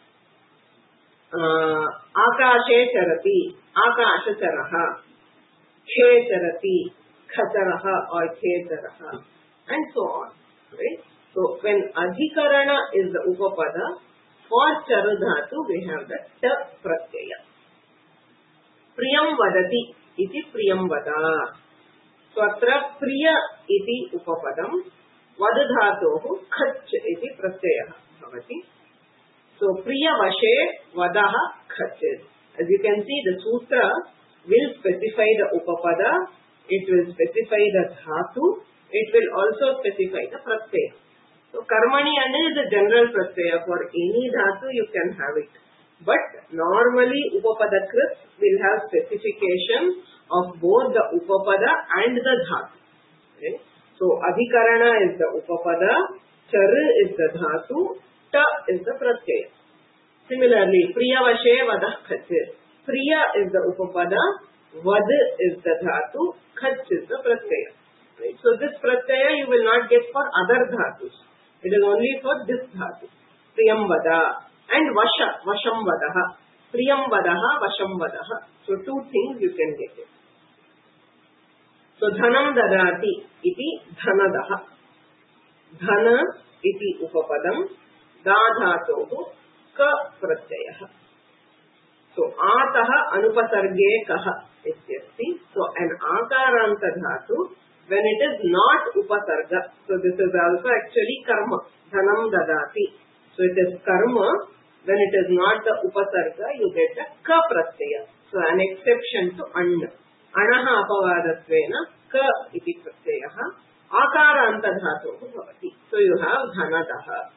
Uh, akashe charati, akashacharaha, khe charati, khacharaha or khecharaha, and so on. Right? So when adhikarana is the upapada, for charudhatu we have the ta pratyaya. Priyam vadati iti priyam vada. So atra priya iti upapadam, vadadhatohu khach iti pratyaya bhavati. So priya vashe vadaha khach. As you can see, the sutra will specify the upapada, it will specify the dhatu, it will also specify the pratyaya. So karmani and is a general pratyaya. For any dhatu you can have it. But normally upapada krit will have specification of both the upapada and the dhatu. Okay? So adhikarana is the upapada, char is the dhatu, ta is the pratyaya. Similarly, priya vashe vadah khach. Priya is the upapada, vad is the dhatu, khach is the pratyaya. Right? So this pratyaya you will not get for other dhatus. It is only for this dhatu. Priyam vada and vasha, vasham vadaha. Priyam vadaha, vasham vadaha. So two things you can get it. So dhanam dadati iti dhanadaha. Dhana iti upapadam, dadhatohu ka pratyaya. So ataha anupasarge kaha ityasti. So an akaranta dhatu, when it is not upasarga, so this is also actually karma, dhanam dadati. So it is karma, when it is not the upasarga, you get a ka pratyaya. So an exception to anna. Anaha apavadatvena ka iti pratyaya akaranta dhatu bhavati. So you have dhanadaha.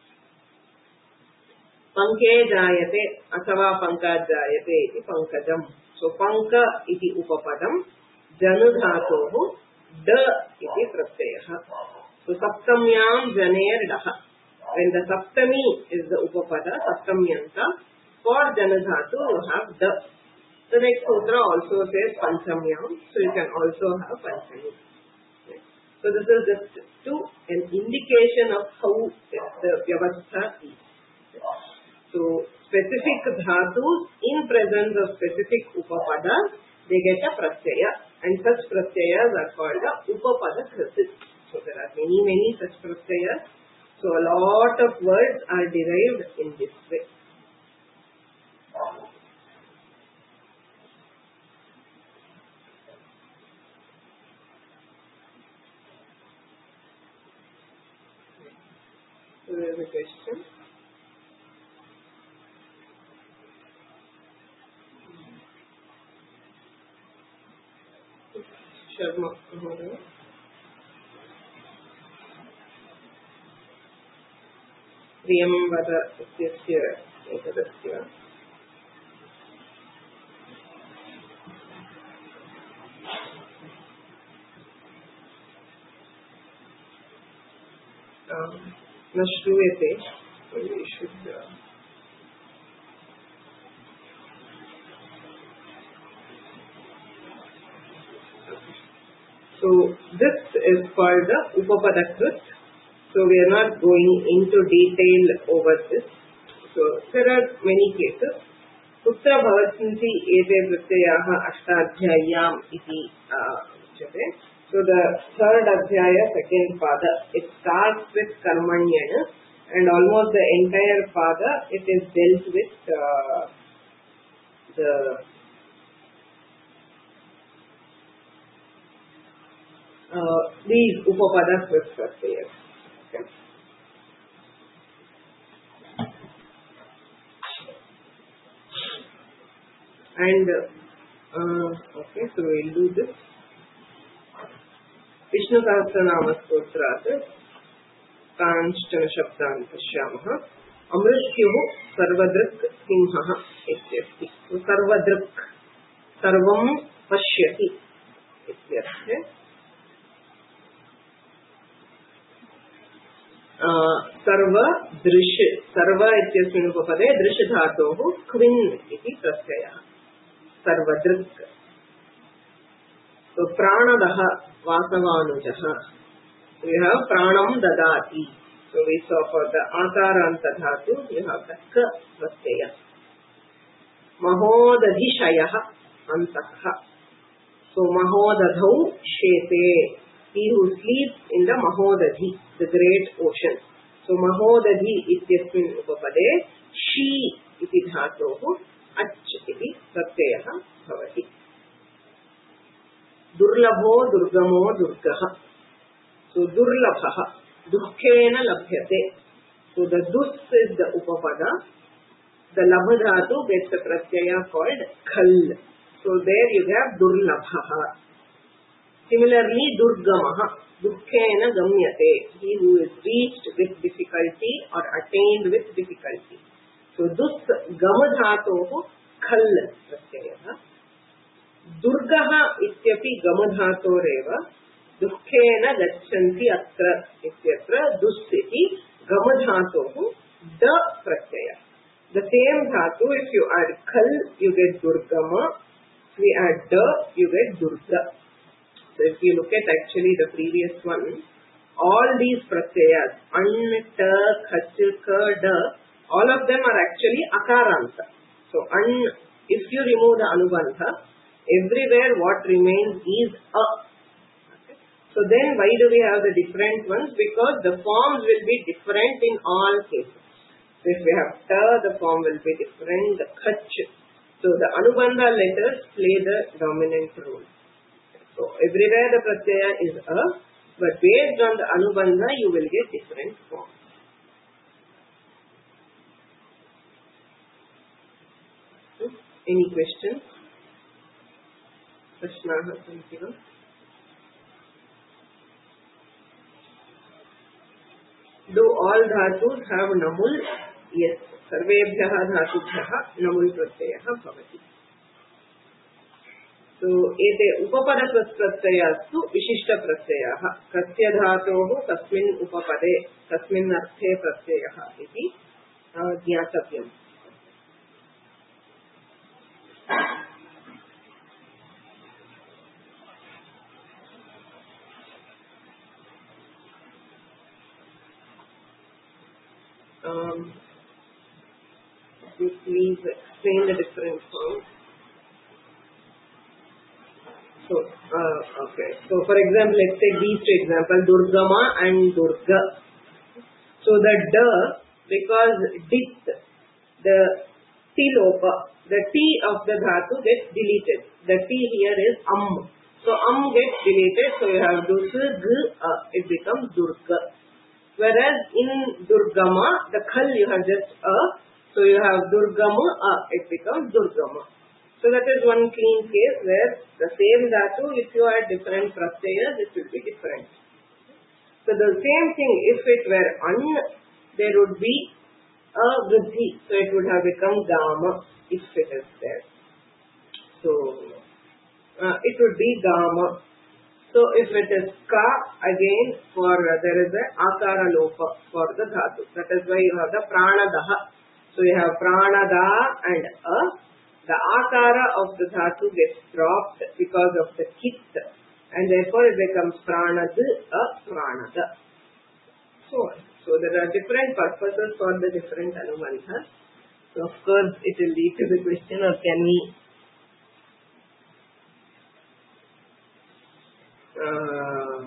Panke jayate athava pankaj jayate iti pankajam. So panka iti upapadam, janu dhatohu da iti pratyaya. So saptamyam janer daha. When the saptami is the upapada, saptamyanta, for janu dhatu you have da. The next sutra also says panchamyam, so you can also have panchami. Okay. So this is just to an indication of how the vyavastha is. So specific dhatus in presence of specific upapada, they get a pratyaya, and such pratyayas are called the upapada kritis. So there are many many such pratyayas. So a lot of words are derived in this way. So there is a question. Sharma. Uh-huh. Priyam vada ityasya etadasya. न श्रूयते. So we should uh, so this is called the upapada krit. So we are not going into detail over this. So there are many cases. Kutra bhavanti ete pratyayaha ashtadhyayam iti uchyate. So the third adhyaya, second pada, it starts with karmanyana, and almost the entire pada it is dealt with uh, the uh, these upapada pratyayas. Okay. And uh, okay, so we'll do this. Vishnu Sahasranama Stotrat Kanchana Shabdan Pashyamah Amrityuh Sarvadrik Simhah Ityasti. So Sarvadrik, Sarvam Pashyati Ityasti. Sarva Drish, Sarva Ityasmin Upapade Drish Dhatohu Kvin Iti Pratyaya. Sarvadrik. So Pranadaha Vasavanujaha. So you have Pranam Dadati. So we saw for the Akaranta Dhatu, you have the K Pratyaya. Mahodadhishayaha Antaha. So Mahodadhau Shete. He who sleeps in the Mahodadhi, the great ocean. So Mahodadhi ityasmin upapade Shi iti dhatohu Ach iti Pratyayaha bhavati. Durlabho Durgamo Durgaha. So Durlabhaha Dukkena Labhyate. So the Dus is the Upapada. The Labhadhatu gets a Pratyaya called Khal. So there you have Durlabhaha. Similarly, Durgamaha, Dukkena Gamyate, he who is reached with difficulty or attained with difficulty. So, Dus Gamadhatoho Khal Pratyaya. Durgaha Ityapi Gamadhatoreva, Dukkena Gachanti Atra Ityatra, Dus iti Gamadhatoho Da Pratyaya. The same dhatu, if you add Khal, you get Durgama. If we add Da, you get Durga. So if you look at actually the previous one, all these pratyayas, an, ta, khach, ka, da, all of them are actually akaranta. So an, if you remove the anubandha, everywhere what remains is a. Okay. So then why do we have the different ones? Because the forms will be different in all cases. So if we have ta, the form will be different, the khach. So the anubandha letters play the dominant role. So everywhere the pratyaya is a, but based on the anubandha you will get different forms. Hmm? Any questions? Prashnaha Santiva. Do all dhatus have namul? Yes. Sarvebhyaha dhatubhyaha namul pratyayaha bhavati. So, ete upapada pratyayasthu vishishta pratyayaha kasya dhatohu tasmin upapade tasmin arthe pratyayaha iti jnatavyam. Um, you please explain the different forms. So, uh, okay. So, for example, let's take these two examples, Durgama and Durga. So, the da, because dit, the tilopa, the t of the dhatu gets deleted. The t here is am. So, am gets deleted. So, you have dus, g, a. It becomes Durga. Whereas in Durgama, the khal you have just a. So, you have Durgama, a. It becomes Durgama. So that is one clean case where the same dhatu, if you add different pratyayas, it will be different. So the same thing, if it were an, there would be a vruddhi. So it would have become gama if it is there. So uh, it would be gama. So if it is ka, again for uh, there is a akara lopa for the dhatu. That is why you have the pranadaha. So you have pranada and a. The akara of the dhatu gets dropped because of the kit, and therefore it becomes pranad, a pranada. So on. So there are different purposes for the different anubandhas. So of course it will lead to the question of can we uh,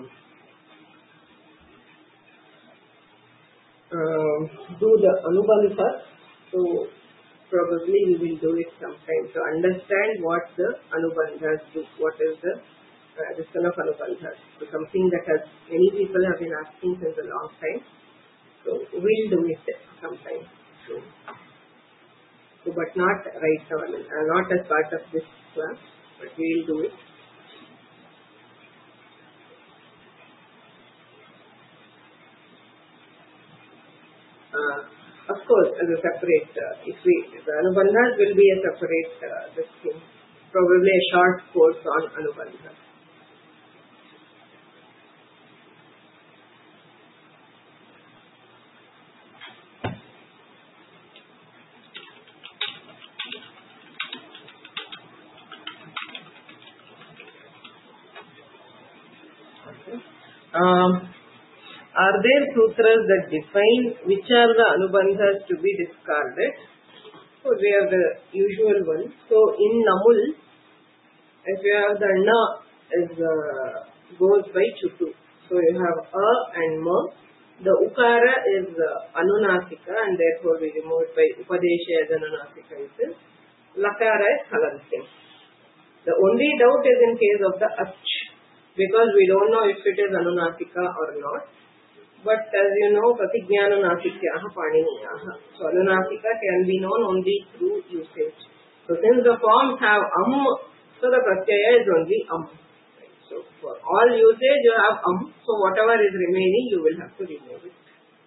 uh, do the anubandhas. So probably we will do it sometime to understand what the anubandhas do, what is the uh, the son of anubandhas. So something that has many people have been asking since a long time. So we'll do it sometime soon. So, but not right now, uh, not as part of this class, but we will do it. Uh, of course, as a separate, uh, if we, the Anubandhas will be a separate, uh, this thing, probably a short course on Anubandhas. Um, are there sutras that define which are the Anubandhas to be discarded? So they are the usual ones. So in Namul, if you have the Na is uh, goes by Chutu. So you have A and Ma. The Ukara is uh, Anunasika and therefore we remove it by Upadesha as Anunasika. It is Lakara is Halantim. The only doubt is in case of the Ach, because we don't know if it is Anunasika or not. But as you know, Pratignyana Nasikyaha Paniniyaha. So Anunasika can be known only through usage. So since the forms have Am, so the Pratyaya is only Am. So for all usage you have Am. So whatever is remaining you will have to remove it.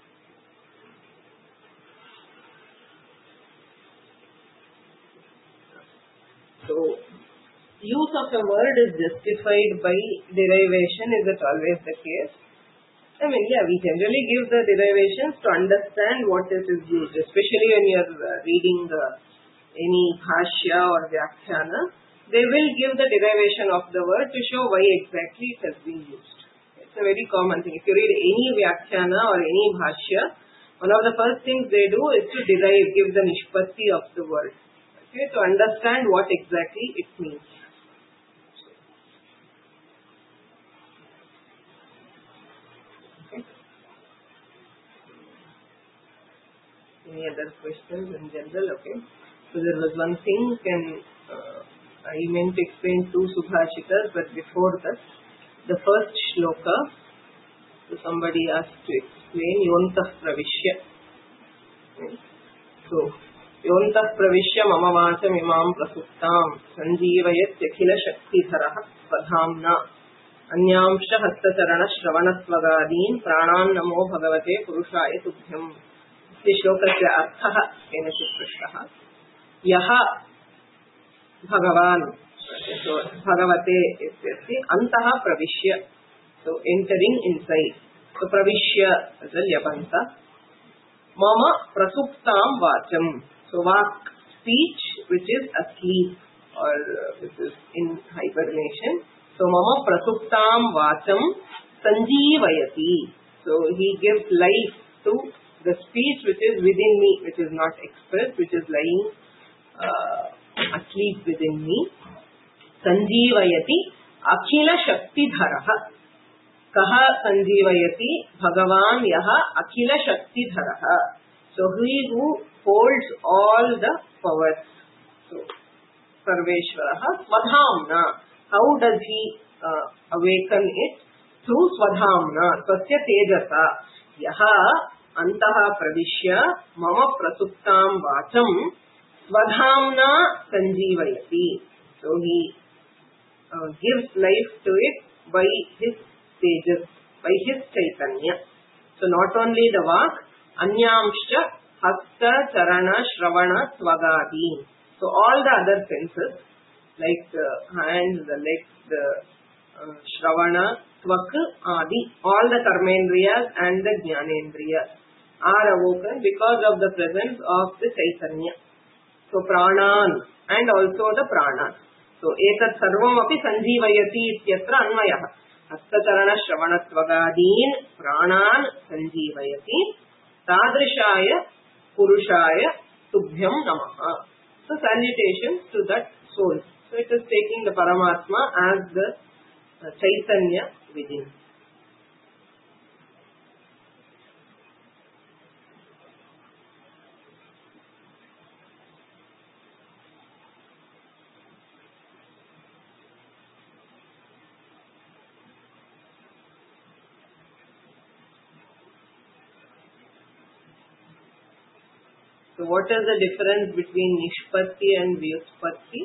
So use of a word is justified by derivation. Is it always the case? I mean, yeah, we generally give the derivations to understand what it is used, especially when you are uh, reading uh, any bhashya or vyakhyana. They will give the derivation of the word to show why exactly it has been used. It's a very common thing. If you read any vyakhyana or any bhashya, one of the first things they do is to derive, give the nishpatti of the word, okay, to understand what exactly it means. Any other questions in general? Okay. So there was one thing, can uh, I meant to explain two Subhashitas, but before that, the first shloka, so somebody asked to explain Yontah Pravishya. Okay. So, Yontah Pravishya Mama Vacham Imam Prasuttam Sanjeevayat Yakhila Shaktidharaha Svadhamna Anyamsha Hastacharana Shravanastvagaadeen Pranan Namo Bhagavate Purushaya Tubhyam. श्लोकस्य अर्थः केनचित् पृष्टः यः भगवान् भगवते इत्यस्ति अन्तः प्रविश्य, so entering inside, so प्रविश्य is a lyabanta, मम प्रसुप्तां वाचं, so vak, speech which is asleep or uh, which is in hibernation, so mama prasuptam vacham sanjeevayati, so he gives life to the speech which is within me, which is not expressed, which is lying uh, asleep within me. Sanjeevayati akhila shaktidharaha. Kaha sanjeevayati? Bhagavan yaha akhila shaktidharaha. So he who holds all the powers. So Sarveshwaraha Swadhamna. How does he uh, awaken it? Through Swadhamna. Swasya tejasa. Yaha Antaha Pravishya Mama Prasuptam Vacham Swadhamna Sanjeevayati. So he uh, gives life to it by his stages, by his Chaitanya. So not only the Vak, Anyamsha Hasta Charana Shravana Svagadi. So all the other senses like the hands, the legs, the uh, Shravana, Svak, Adi, all the Karmendriyas and the Jnanendriyas are awoken because of the presence of the Chaitanya. So Pranan and also the Pranas. So Etat Sarvam api Sanjeevayati ityatra Anvayaha. Hastacharana Shravanatvagaadeen Pranan Sanjeevayati Tadrishaya Purushaya Tubhyam Namaha. So salutations to that soul. So it is taking the Paramatma as the uh, Chaitanya within. So what is the difference between Nishpatti and Vyutpatti?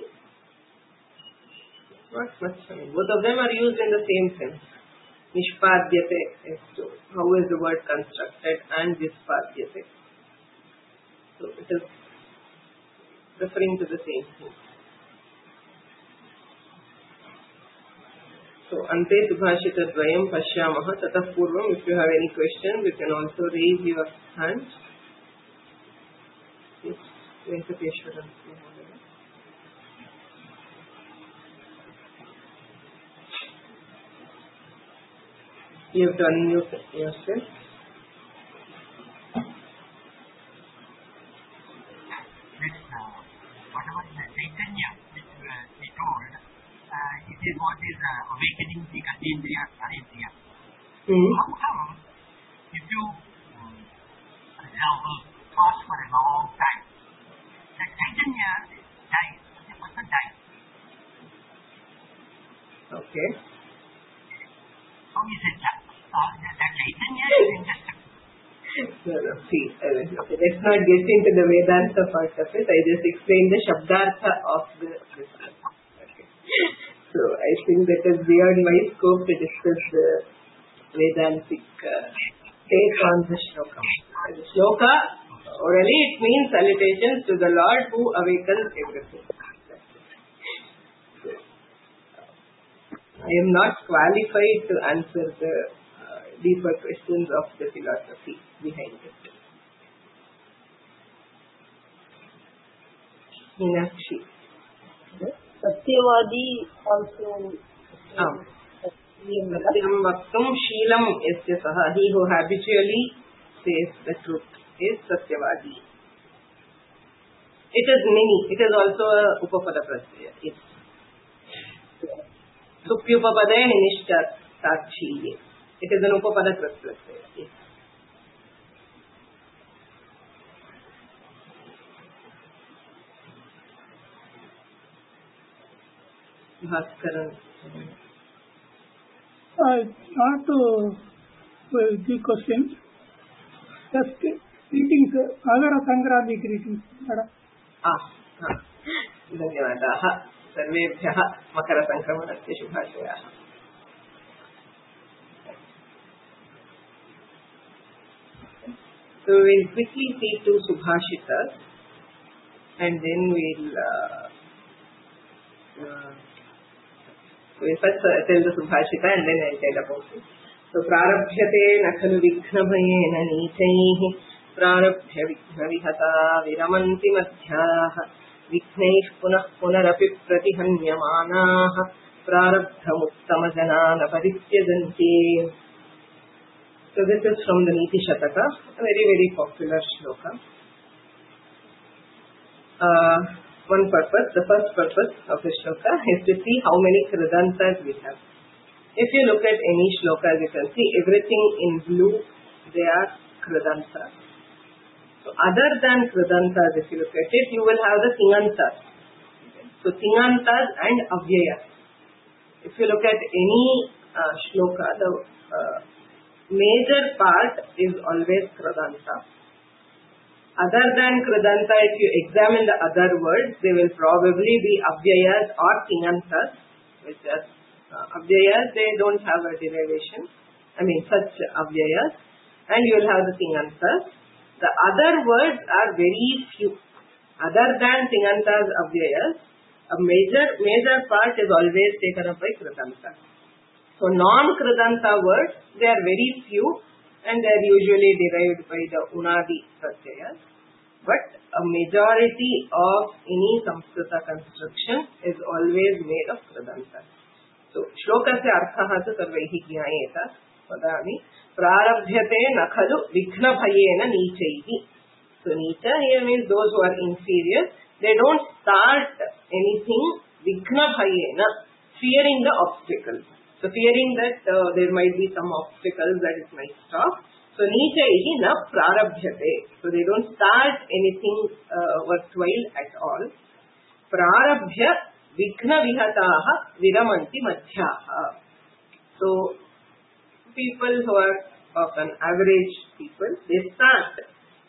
Not much. I mean, both of them are used in the same sense. Nishpadyate is to how is the word constructed, and Vyutpadyate. So it is referring to the same thing. So ante subhashita dvayam pashyamaha. Tatah purvam, if you have any questions, you can also raise your hand. Yes, Venkateshwaran. You have to unmute yourself. Whatever the Chaitanya which we told, uh, it is what is uh, awakening the Indriya, Anindriya. Mm-hmm. How come if you, um, for example, fast for a long time, the Chaitanya dies, the person dies. Okay. How is it that? Uh, the, the Chaitanya is indestructible. No, no, see, uh, okay, let's not get into the Vedanta part of it. I just explained the Shabdartha of the Krishna. Okay. So I think that is beyond my scope to discuss the Vedantic uh, take on the shloka. The shloka, orally it means salutations to the Lord who awakens everything. So, I am not qualified to answer the uh, deeper questions of the philosophy behind it. Meenakshi. Satyavadi also. Um, Satyam Vaktum Sheelam Yasya Saha. He who habitually says the truth is Satyavadi. It is many. It is also a Upapada Pratyaya. It's Supyupapada Nishta Sakshi. It is an Upapada Pratyaya. Yes. Bhaskaran. Uh, not to uh, the question, just greetings, Agara Sangradi greetings. Ah, ah. धन्यवादाः सर्वेभ्यः मकरसङ्क्रमणस्य शुभाशयाः. So we'll quickly see two subhashitas and then we'll uh, uh, we'll first uh, tell the subhashita and then I'll tell about it. So prarabhyate na khalu vikhnabhayena nichaihi prarabhya vikhnavihata viramanti madhyaah vikhnaiः punah punarapi pratihanyamaanaः prarabdhamuttamajanana parityajanti. So this is from the Niti Shataka, a very very popular shloka. Uh, one purpose, the first purpose of the shloka is to see how many kridantas we have. If you look at any shloka, you can see everything in blue, they are kridantas. So other than kridantas, if you look at it, you will have the tingantas. So tingantas and avyayas. If you look at any uh, shloka, the uh, major part is always kridanta. Other than kridanta, if you examine the other words, they will probably be avyayas or tingantas, which are uh, avyayas, they don't have a derivation. I mean, such avyayas. And you will have the tingantas. The other words are very few. Other than tingantas, avyayas, a major major part is always taken up by kridanta. So non-kridanta words, they are very few and they are usually derived by the unadi pratyayas. But a majority of any Samskrita construction is always made of kridanta. So shlokasya arthaha tu sarvaihi jnayeta vadami prarabhyate na khalu vikhnabhayena nichaihi. So nicha here means those who are inferior. They don't start anything vikhnabhayena, fearing the obstacles. So fearing that uh, there might be some obstacles that it might stop. So nichaihi na prarabhyate. So they don't start anything uh, worthwhile at all. Prarabhya vighna vihataha viramanti madhyaha. So people who are of an average people, they start.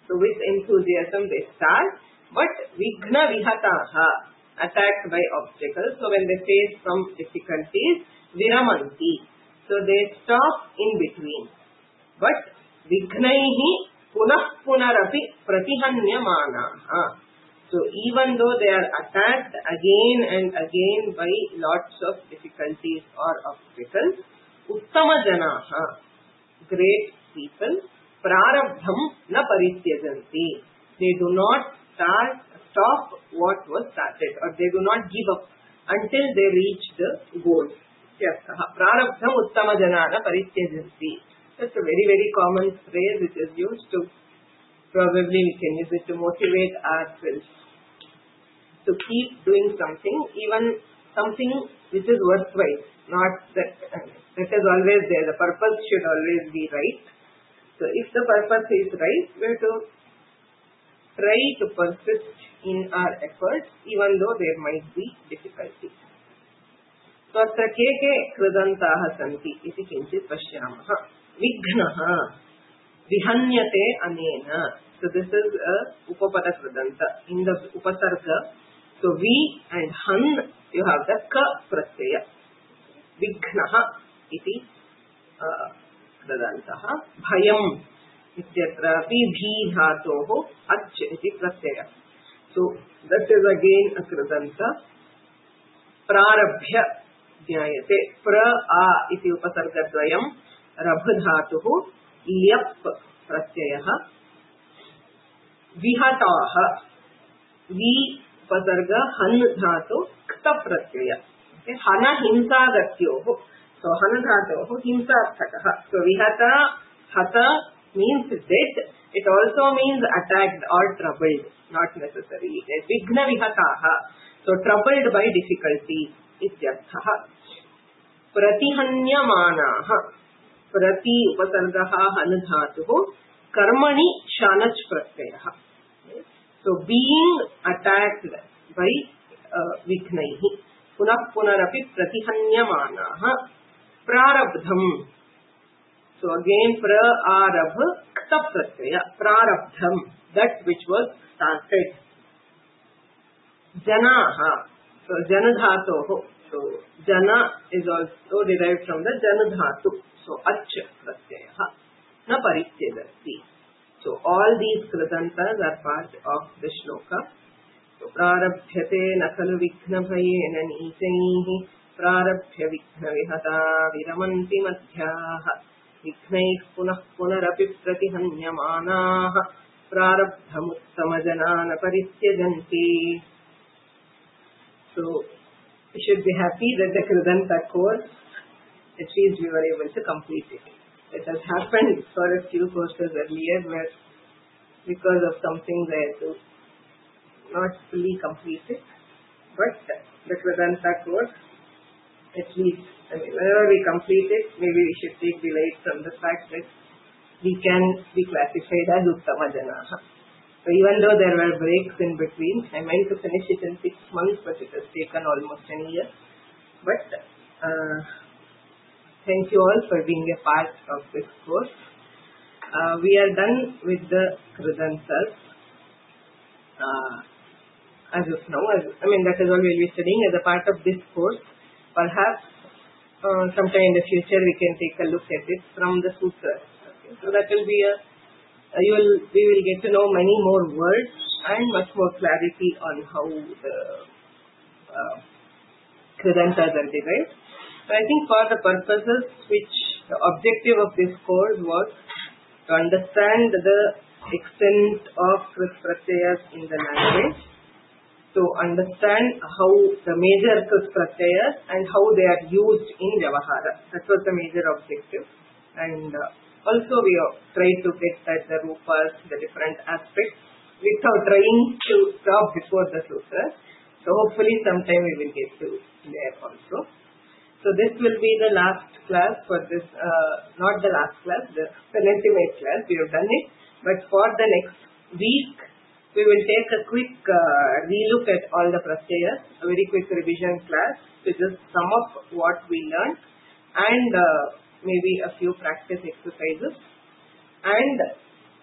So with enthusiasm they start, but Vighna Vihataha, attacked by obstacles. So when they face some difficulties, Viramanti. So they stop in between. But Vignaihi Punah Punarapi Pratihanyamanaha. So even though they are attacked again and again by lots of difficulties or obstacles, Uttama Janaha, great people, Prarabdham na Parityajanti. They do not start, stop what was started, or they do not give up until they reach the goal. Prarabdham Uttama Jana na Parityajanti. That's a very, very common phrase which is used to, probably we can use it to motivate ourselves to keep doing something, even something which is worthwhile. Not that, uh, that is always there. The purpose should always be right. So if the purpose is right, we have to try to persist in our efforts, even though there might be difficulties. So अत्र के के कृदन्ताः सन्ति इति किञ्चित् पश्यामः. विघ्नः विहन्यते अनेन. So this is a upapada kridanta. In the upasarga, so vi and han, you have the ka pratyaya. Vighnaha iti kridantaha. Bhayam ityatra api bhi dhatoho ach iti pratyaya. So that is again a kridanta. Prarabhya jnayate. Pra a iti upasarga dvayam. Rabh dhatuhu lyap pratyaya. Vihataha. Vi upasarga han dhatu kta pratyaya. Okay. Hana himsa gatyoho. So han dhatoho himsa arthakaha. So vihata, hata means dead. It also means attacked or troubled. Not necessarily dead. Vighna vihataha. So troubled by difficulties. Ityarthaha. Pratihanyamanaha. Prati upasargaha han dhatuho. Karmani shanach pratyaya. So being attacked by uh, Vighnaihi. Punah punarapi pratihanyamanaha. Prarabdham. So again pra arabh kta pratyaya. Prarabdham. That which was started. Janaha. So janadhatoho. So jana is also derived from the janadhatu. So ach pratyaya. Na parityajanti. So all these kridantas are part of the shloka. So prarabhyate nakalu vighna bhayena nitanihi prarabhya vighna vihata viramanti madhyaha vignaih punah punarapi pratihanyamanaha prarabdhamuttama janana parityajanti. So we should be happy that the kridanta course, at least we were able to complete it. It has happened for a few courses earlier where because of some things I had to not fully complete it. But the Vedanta course, at least, I mean, whenever we complete it, maybe we should take delight from the fact that we can be classified as Uttama Janaha. So even though there were breaks in between, I meant to finish it in six months, but it has taken almost a year. But uh, thank you all for being a part of this course. Uh, we are done with the Kridantas. Uh, as of now, as, I mean that is all we will be studying as a part of this course. Perhaps uh, sometime in the future we can take a look at it from the sutras. Okay. So that will be a, uh, you will, we will get to know many more words and much more clarity on how the uh, Kridantas are derived. So I think for the purposes which the objective of this course was to understand the extent of Krit Pratyayas in the language, to understand how the major Krit Pratyayas and how they are used in Vyavahara. That was the major objective. And uh, also we tried to get at the rupas, the different aspects, without trying to stop before the sutras. So hopefully sometime we will get to there also. So this will be the last class for this, uh, not the last class, the penultimate class. We have done it. But for the next week, we will take a quick uh, relook at all the pratyayas, a very quick revision class to just sum up what we learned and uh, maybe a few practice exercises. And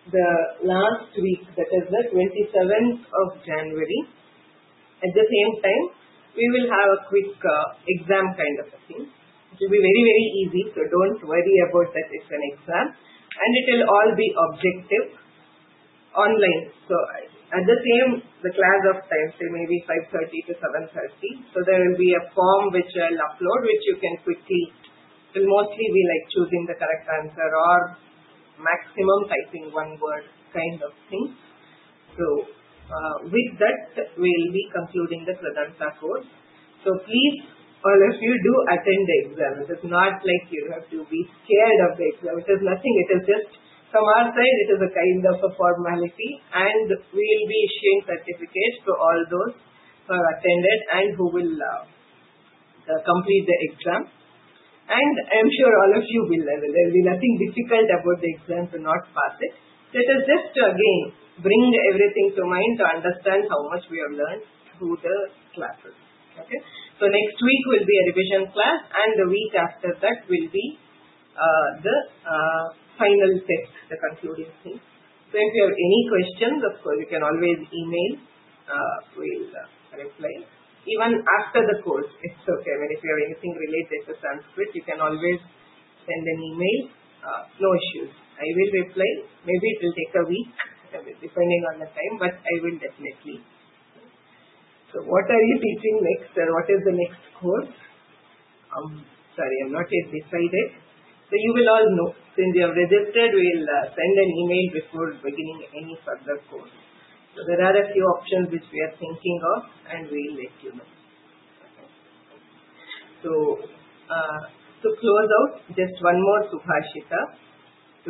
the last week, that is the twenty-seventh of January, at the same time, we will have a quick uh, exam kind of a thing. It will be very, very easy, so don't worry about that it's an exam. And it will all be objective, online. So at the same, the class of time, say maybe five thirty to seven thirty. So there will be a form which I'll upload, which you can quickly, it will mostly be like choosing the correct answer or maximum typing one word kind of thing. So uh, with that, we'll be concluding the Kridanta course. So please, all of you do attend the exam. It is not like you have to be scared of the exam. It is nothing. It is just, from our side, it is a kind of a formality, and we will be issuing certificates to all those who have attended and who will uh, uh, complete the exam. And I am sure all of you will. There will be nothing difficult about the exam to not pass it. So it is just to again bring everything to mind to understand how much we have learned through the classes. Okay. So next week will be a revision class, and the week after that will be uh, the uh, final test, the concluding thing. So if you have any questions, of course, you can always email. Uh, we'll uh, reply. Even after the course, it's okay. I mean, if you have anything related to Sanskrit, you can always send an email. Uh, no issues. I will reply. Maybe it will take a week, depending on the time, but I will definitely. So what are you teaching next, or what is the next course? Um, sorry, I'm not yet decided. So you will all know. Since you have registered, we will uh, send an email before beginning any further course. So there are a few options which we are thinking of, and we will let you know. Okay. So uh, to close out, just one more Subhashita to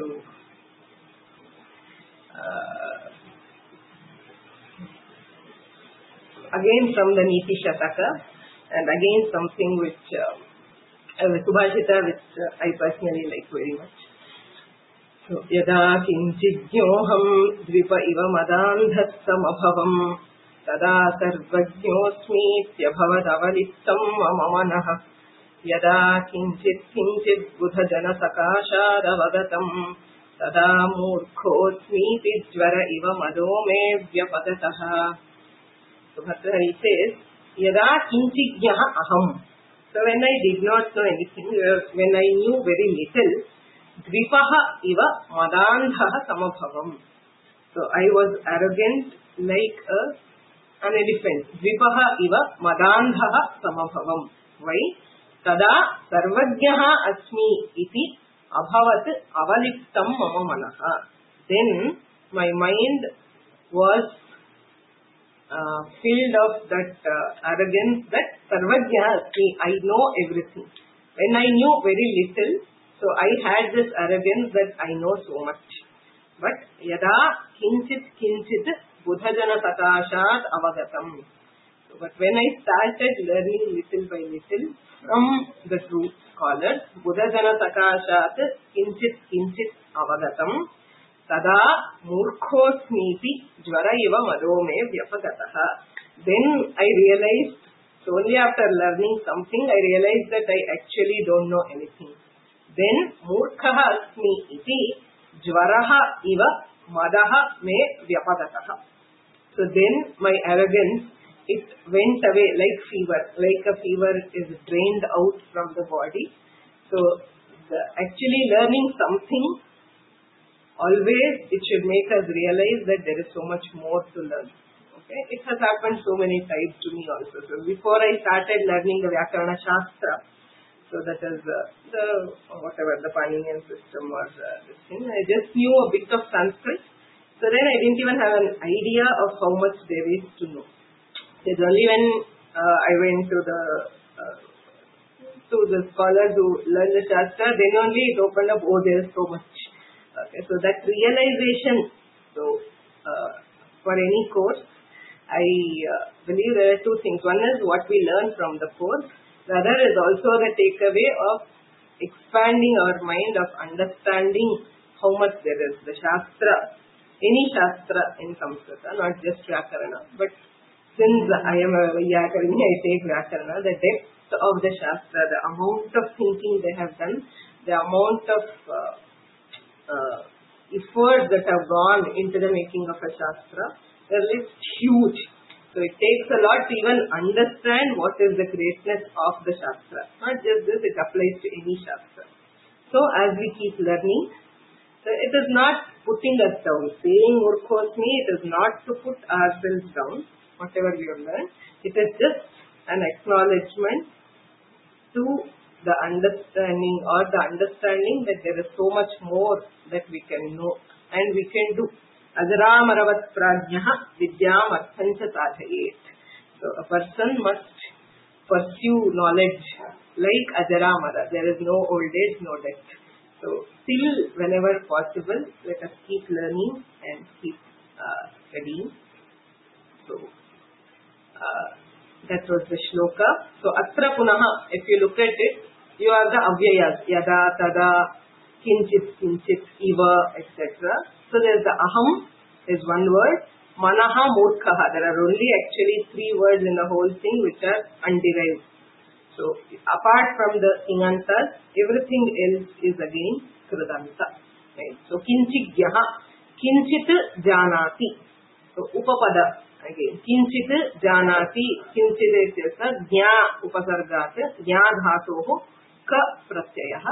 uh, again from the Niti Shataka, and again something which uh, uh, Subhashita which uh, I personally like very much. So, yada kinchijnyoham dvipa iva madandhasamabhavam tada sarvajñosmityabhavadavalittam mama manah yada kinchit kinchit buddhajana sakashadavagatam tada murkhosmiti jvara iva madome vyapadatah. So Bhartrhari says, yada kinchijnyaha aham. So when I did not know anything, when I knew very little, Dripaha iva madandhaha samabhavam. So I was arrogant like a, an elephant. Dripaha iva madandhaha samabhavam. Why? Tada sarvajnaha asmi iti abhavat avaliptam mama manaha. Then my mind was uh, filled of that uh, arrogance that sarvajnaha asmi, I know everything. When I knew very little, so I had this arrogance that I know so much. But yada kinchit kinchit buddhajana sakashat avagatam. So, but when I started learning little by little from the true scholars, buddhajana sakashat kinchit kinchit avagatam tada murkhosmiti jvara iva madome vyapagatah. Then I realized, so only after learning something, I realized that I actually don't know anything. Then murkhaha asmi iti jvaraha iva madaha me vyapadatah. So then my arrogance, it went away like fever, like a fever is drained out from the body. So the actually learning something, always it should make us realize that there is so much more to learn. Okay, it has happened so many times to me also. So before I started learning the Vyakarana Shastra, so that is uh, the, whatever, the Paninian system or uh, this thing. I just knew a bit of Sanskrit. So then I didn't even have an idea of how much there is to know. It's only when uh, I went to the uh, to the scholars who learned the Shastra, then only it opened up, oh, there is so much. Okay, so that realization, so uh, for any course, I uh, believe there are two things. One is what we learn from the course. The other is also the takeaway of expanding our mind, of understanding how much there is. The Shastra, any Shastra in Samskrita, not just Vyakarana, but since I am a Vyakarani, I take Vyakarana, the depth of the Shastra, the amount of thinking they have done, the amount of uh, uh, efforts that have gone into the making of a Shastra. The list is huge. So it takes a lot to even understand what is the greatness of the Shastra. Not just this, it applies to any Shastra. So as we keep learning, so it is not putting us down. Saying Murkhosmi, it is not to put ourselves down, whatever we have learned. It is just an acknowledgement to the understanding or the understanding that there is so much more that we can know and we can do. Ajaramaravat prajnaha vidyam arthancha sadhayet. So a person must pursue knowledge like Ajaramara. There is no old age, no death. So till whenever possible, let us keep learning and keep uh, studying. So uh, that was the shloka. So atra punaha, if you look at it, you are the avyayas, yada, tada, kinchit, kinchit, iva, et cetera. So there is the aham is one word, manaha, murkhaha. There are only actually three words in the whole thing which are underived. So apart from the ingantas, everything else is again krudanta. Right? So kinchigyaha, kinchit janati. So upapada again. Kinchit janati, kinchit is jna upasargat, jna dhatoho ka pratyayah.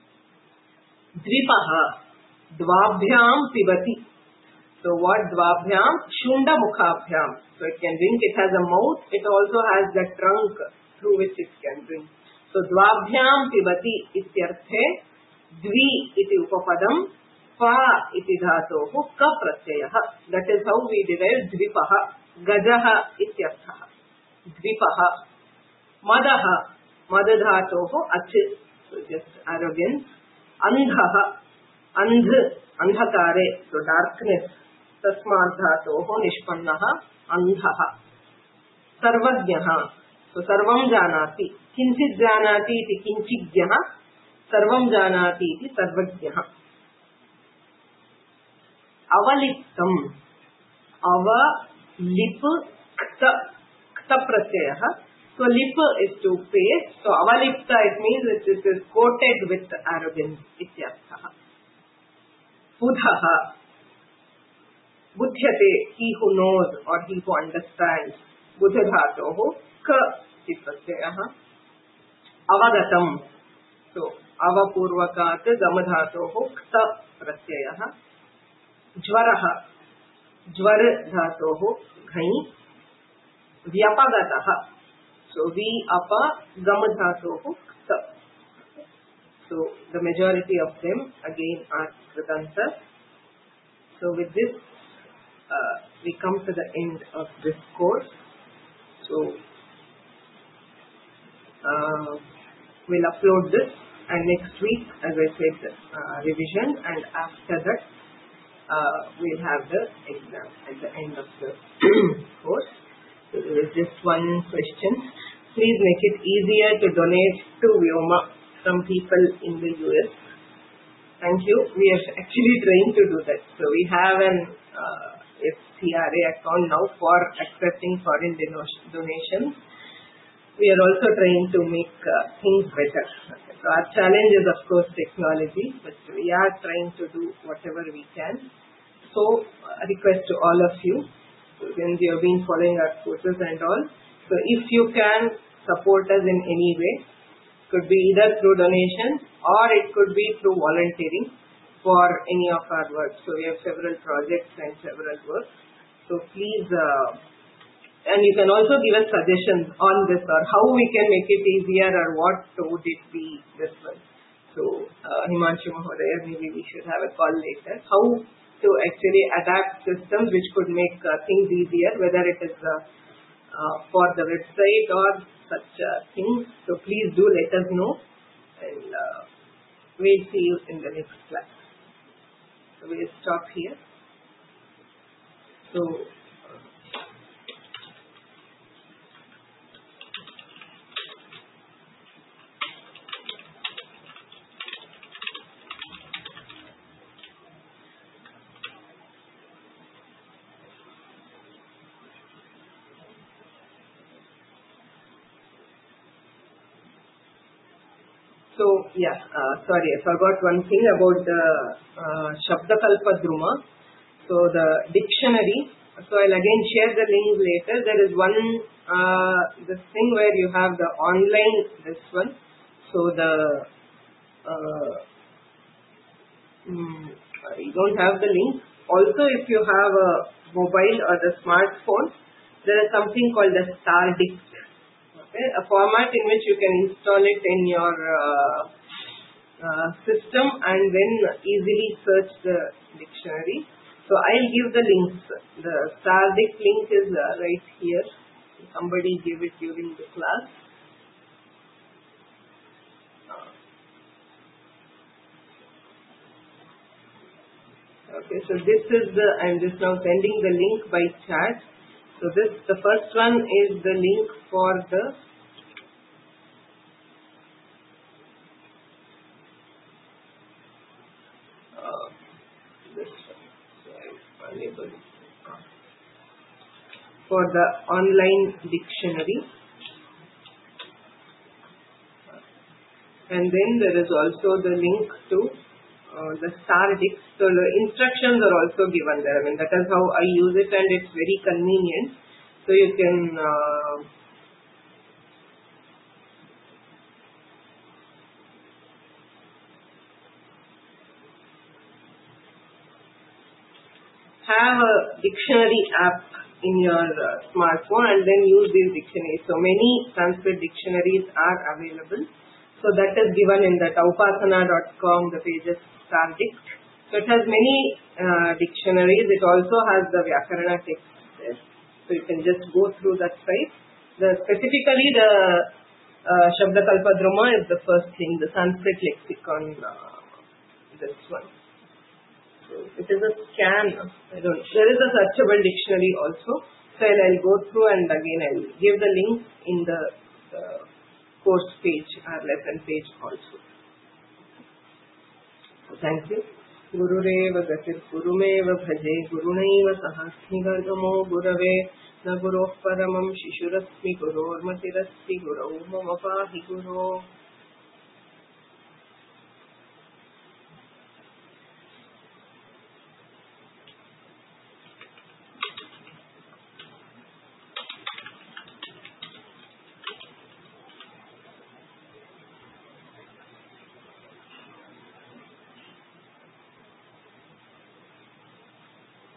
Dvipaha, dvabhyam pibati. So what dvabhyam? Shunda mukhabhyam. So it can drink, it has a mouth, it also has the trunk through which it can drink. So dvabhyam pibati ityarthe, dvi iti upapadam, pa iti dhatohu ka pratyayah. That is how we derive dvipaha. Gajaha ityarthaha. Dvipaha. Madaha. Madadhatohu ach. So just arrogance. Andhaha. Andh. Andhakare. So darkness. Tasmadhatohu nishpannaha. Andhaha. Sarvajnaha. So sarvam janati. Kinchit janati iti kinchigyaha. Sarvam janati iti sarvajnaha. Avaliptam. Ava lip kta. Kta pratyayah. So lip is to face. So avalipta, it means it is coated with arrogance. Ityarthaha. Budhaha. Budhyate, he who knows or he who understands. Budhadhatoho ka iti pratyayah. Avagatam. So avapurvakat gamadhatoho kta pratyayah. Jvaraha. Jvar dhatoho ghai. Vyapagataha. So vi apa gam dhatoho kta. So the majority of them again are kritantas. So with this uh, we come to the end of this course. So uh, we'll upload this and next week, as I said, uh, revision, and after that uh, we'll have the exam at the end of the course. So there is just one question. Please make it easier to donate to Vyoma from people in the U S. Thank you. We are actually trying to do that. So we have an uh, F C R A account now for accepting foreign donations. We are also trying to make uh, things better. So our challenge is of course technology, but we are trying to do whatever we can. So a request to all of you, since you have been following our courses and all, so if you can support us in any way, could be either through donation or it could be through volunteering for any of our work. So we have several projects and several works. So please, uh, and you can also give us suggestions on this or how we can make it easier or what would it be this one. So uh, Himanshu Mahodaya, maybe we should have a call later. How to actually adapt systems which could make uh, things easier, whether it is uh, uh, for the website or such uh, things. So please do let us know, and uh, we'll see you in the next class. So we'll stop here. So So yeah, uh, sorry, I forgot one thing about the uh, Shabdakalpadruma. So the dictionary. So I'll again share the link later. There is one uh, this thing where you have the online this one. So the uh, mm, you don't have the link. Also, if you have a mobile or the smartphone, there is something called the StarDict. Okay, a format in which you can install it in your uh, uh, system and then easily search the dictionary. So I'll give the links. The StarDict link is uh, right here. Somebody gave it during the class. Okay, so this is the, I'm just now sending the link by chat. So this, the first one is the link for the uh, this one. So I'm unable for the online dictionary. And then there is also the link to uh, the StarDict. So the instructions are also given there. I mean, that is how I use it, and it's very convenient. So you can uh, have a dictionary app in your uh, smartphone and then use these dictionaries. So many Sanskrit dictionaries are available. So that is given in the taupasana dot com, the pages StarDict. So it has many uh, dictionaries. It also has the Vyakarana text there. So you can just go through that site. The, specifically the uh, Shabdakalpadruma is the first thing, the Sanskrit lexicon, uh, this one. So it is a scan. I don't know. There is a searchable dictionary also. So I'll, I'll go through and again I'll give the link in the uh, course page, our lesson page also. So thank you. Gurureva gatir gurumeva bhaje gurunaiva sahasnigargamo gurave na guroh paramam shishurasmi guror matirasmi gurau mama pahi guru.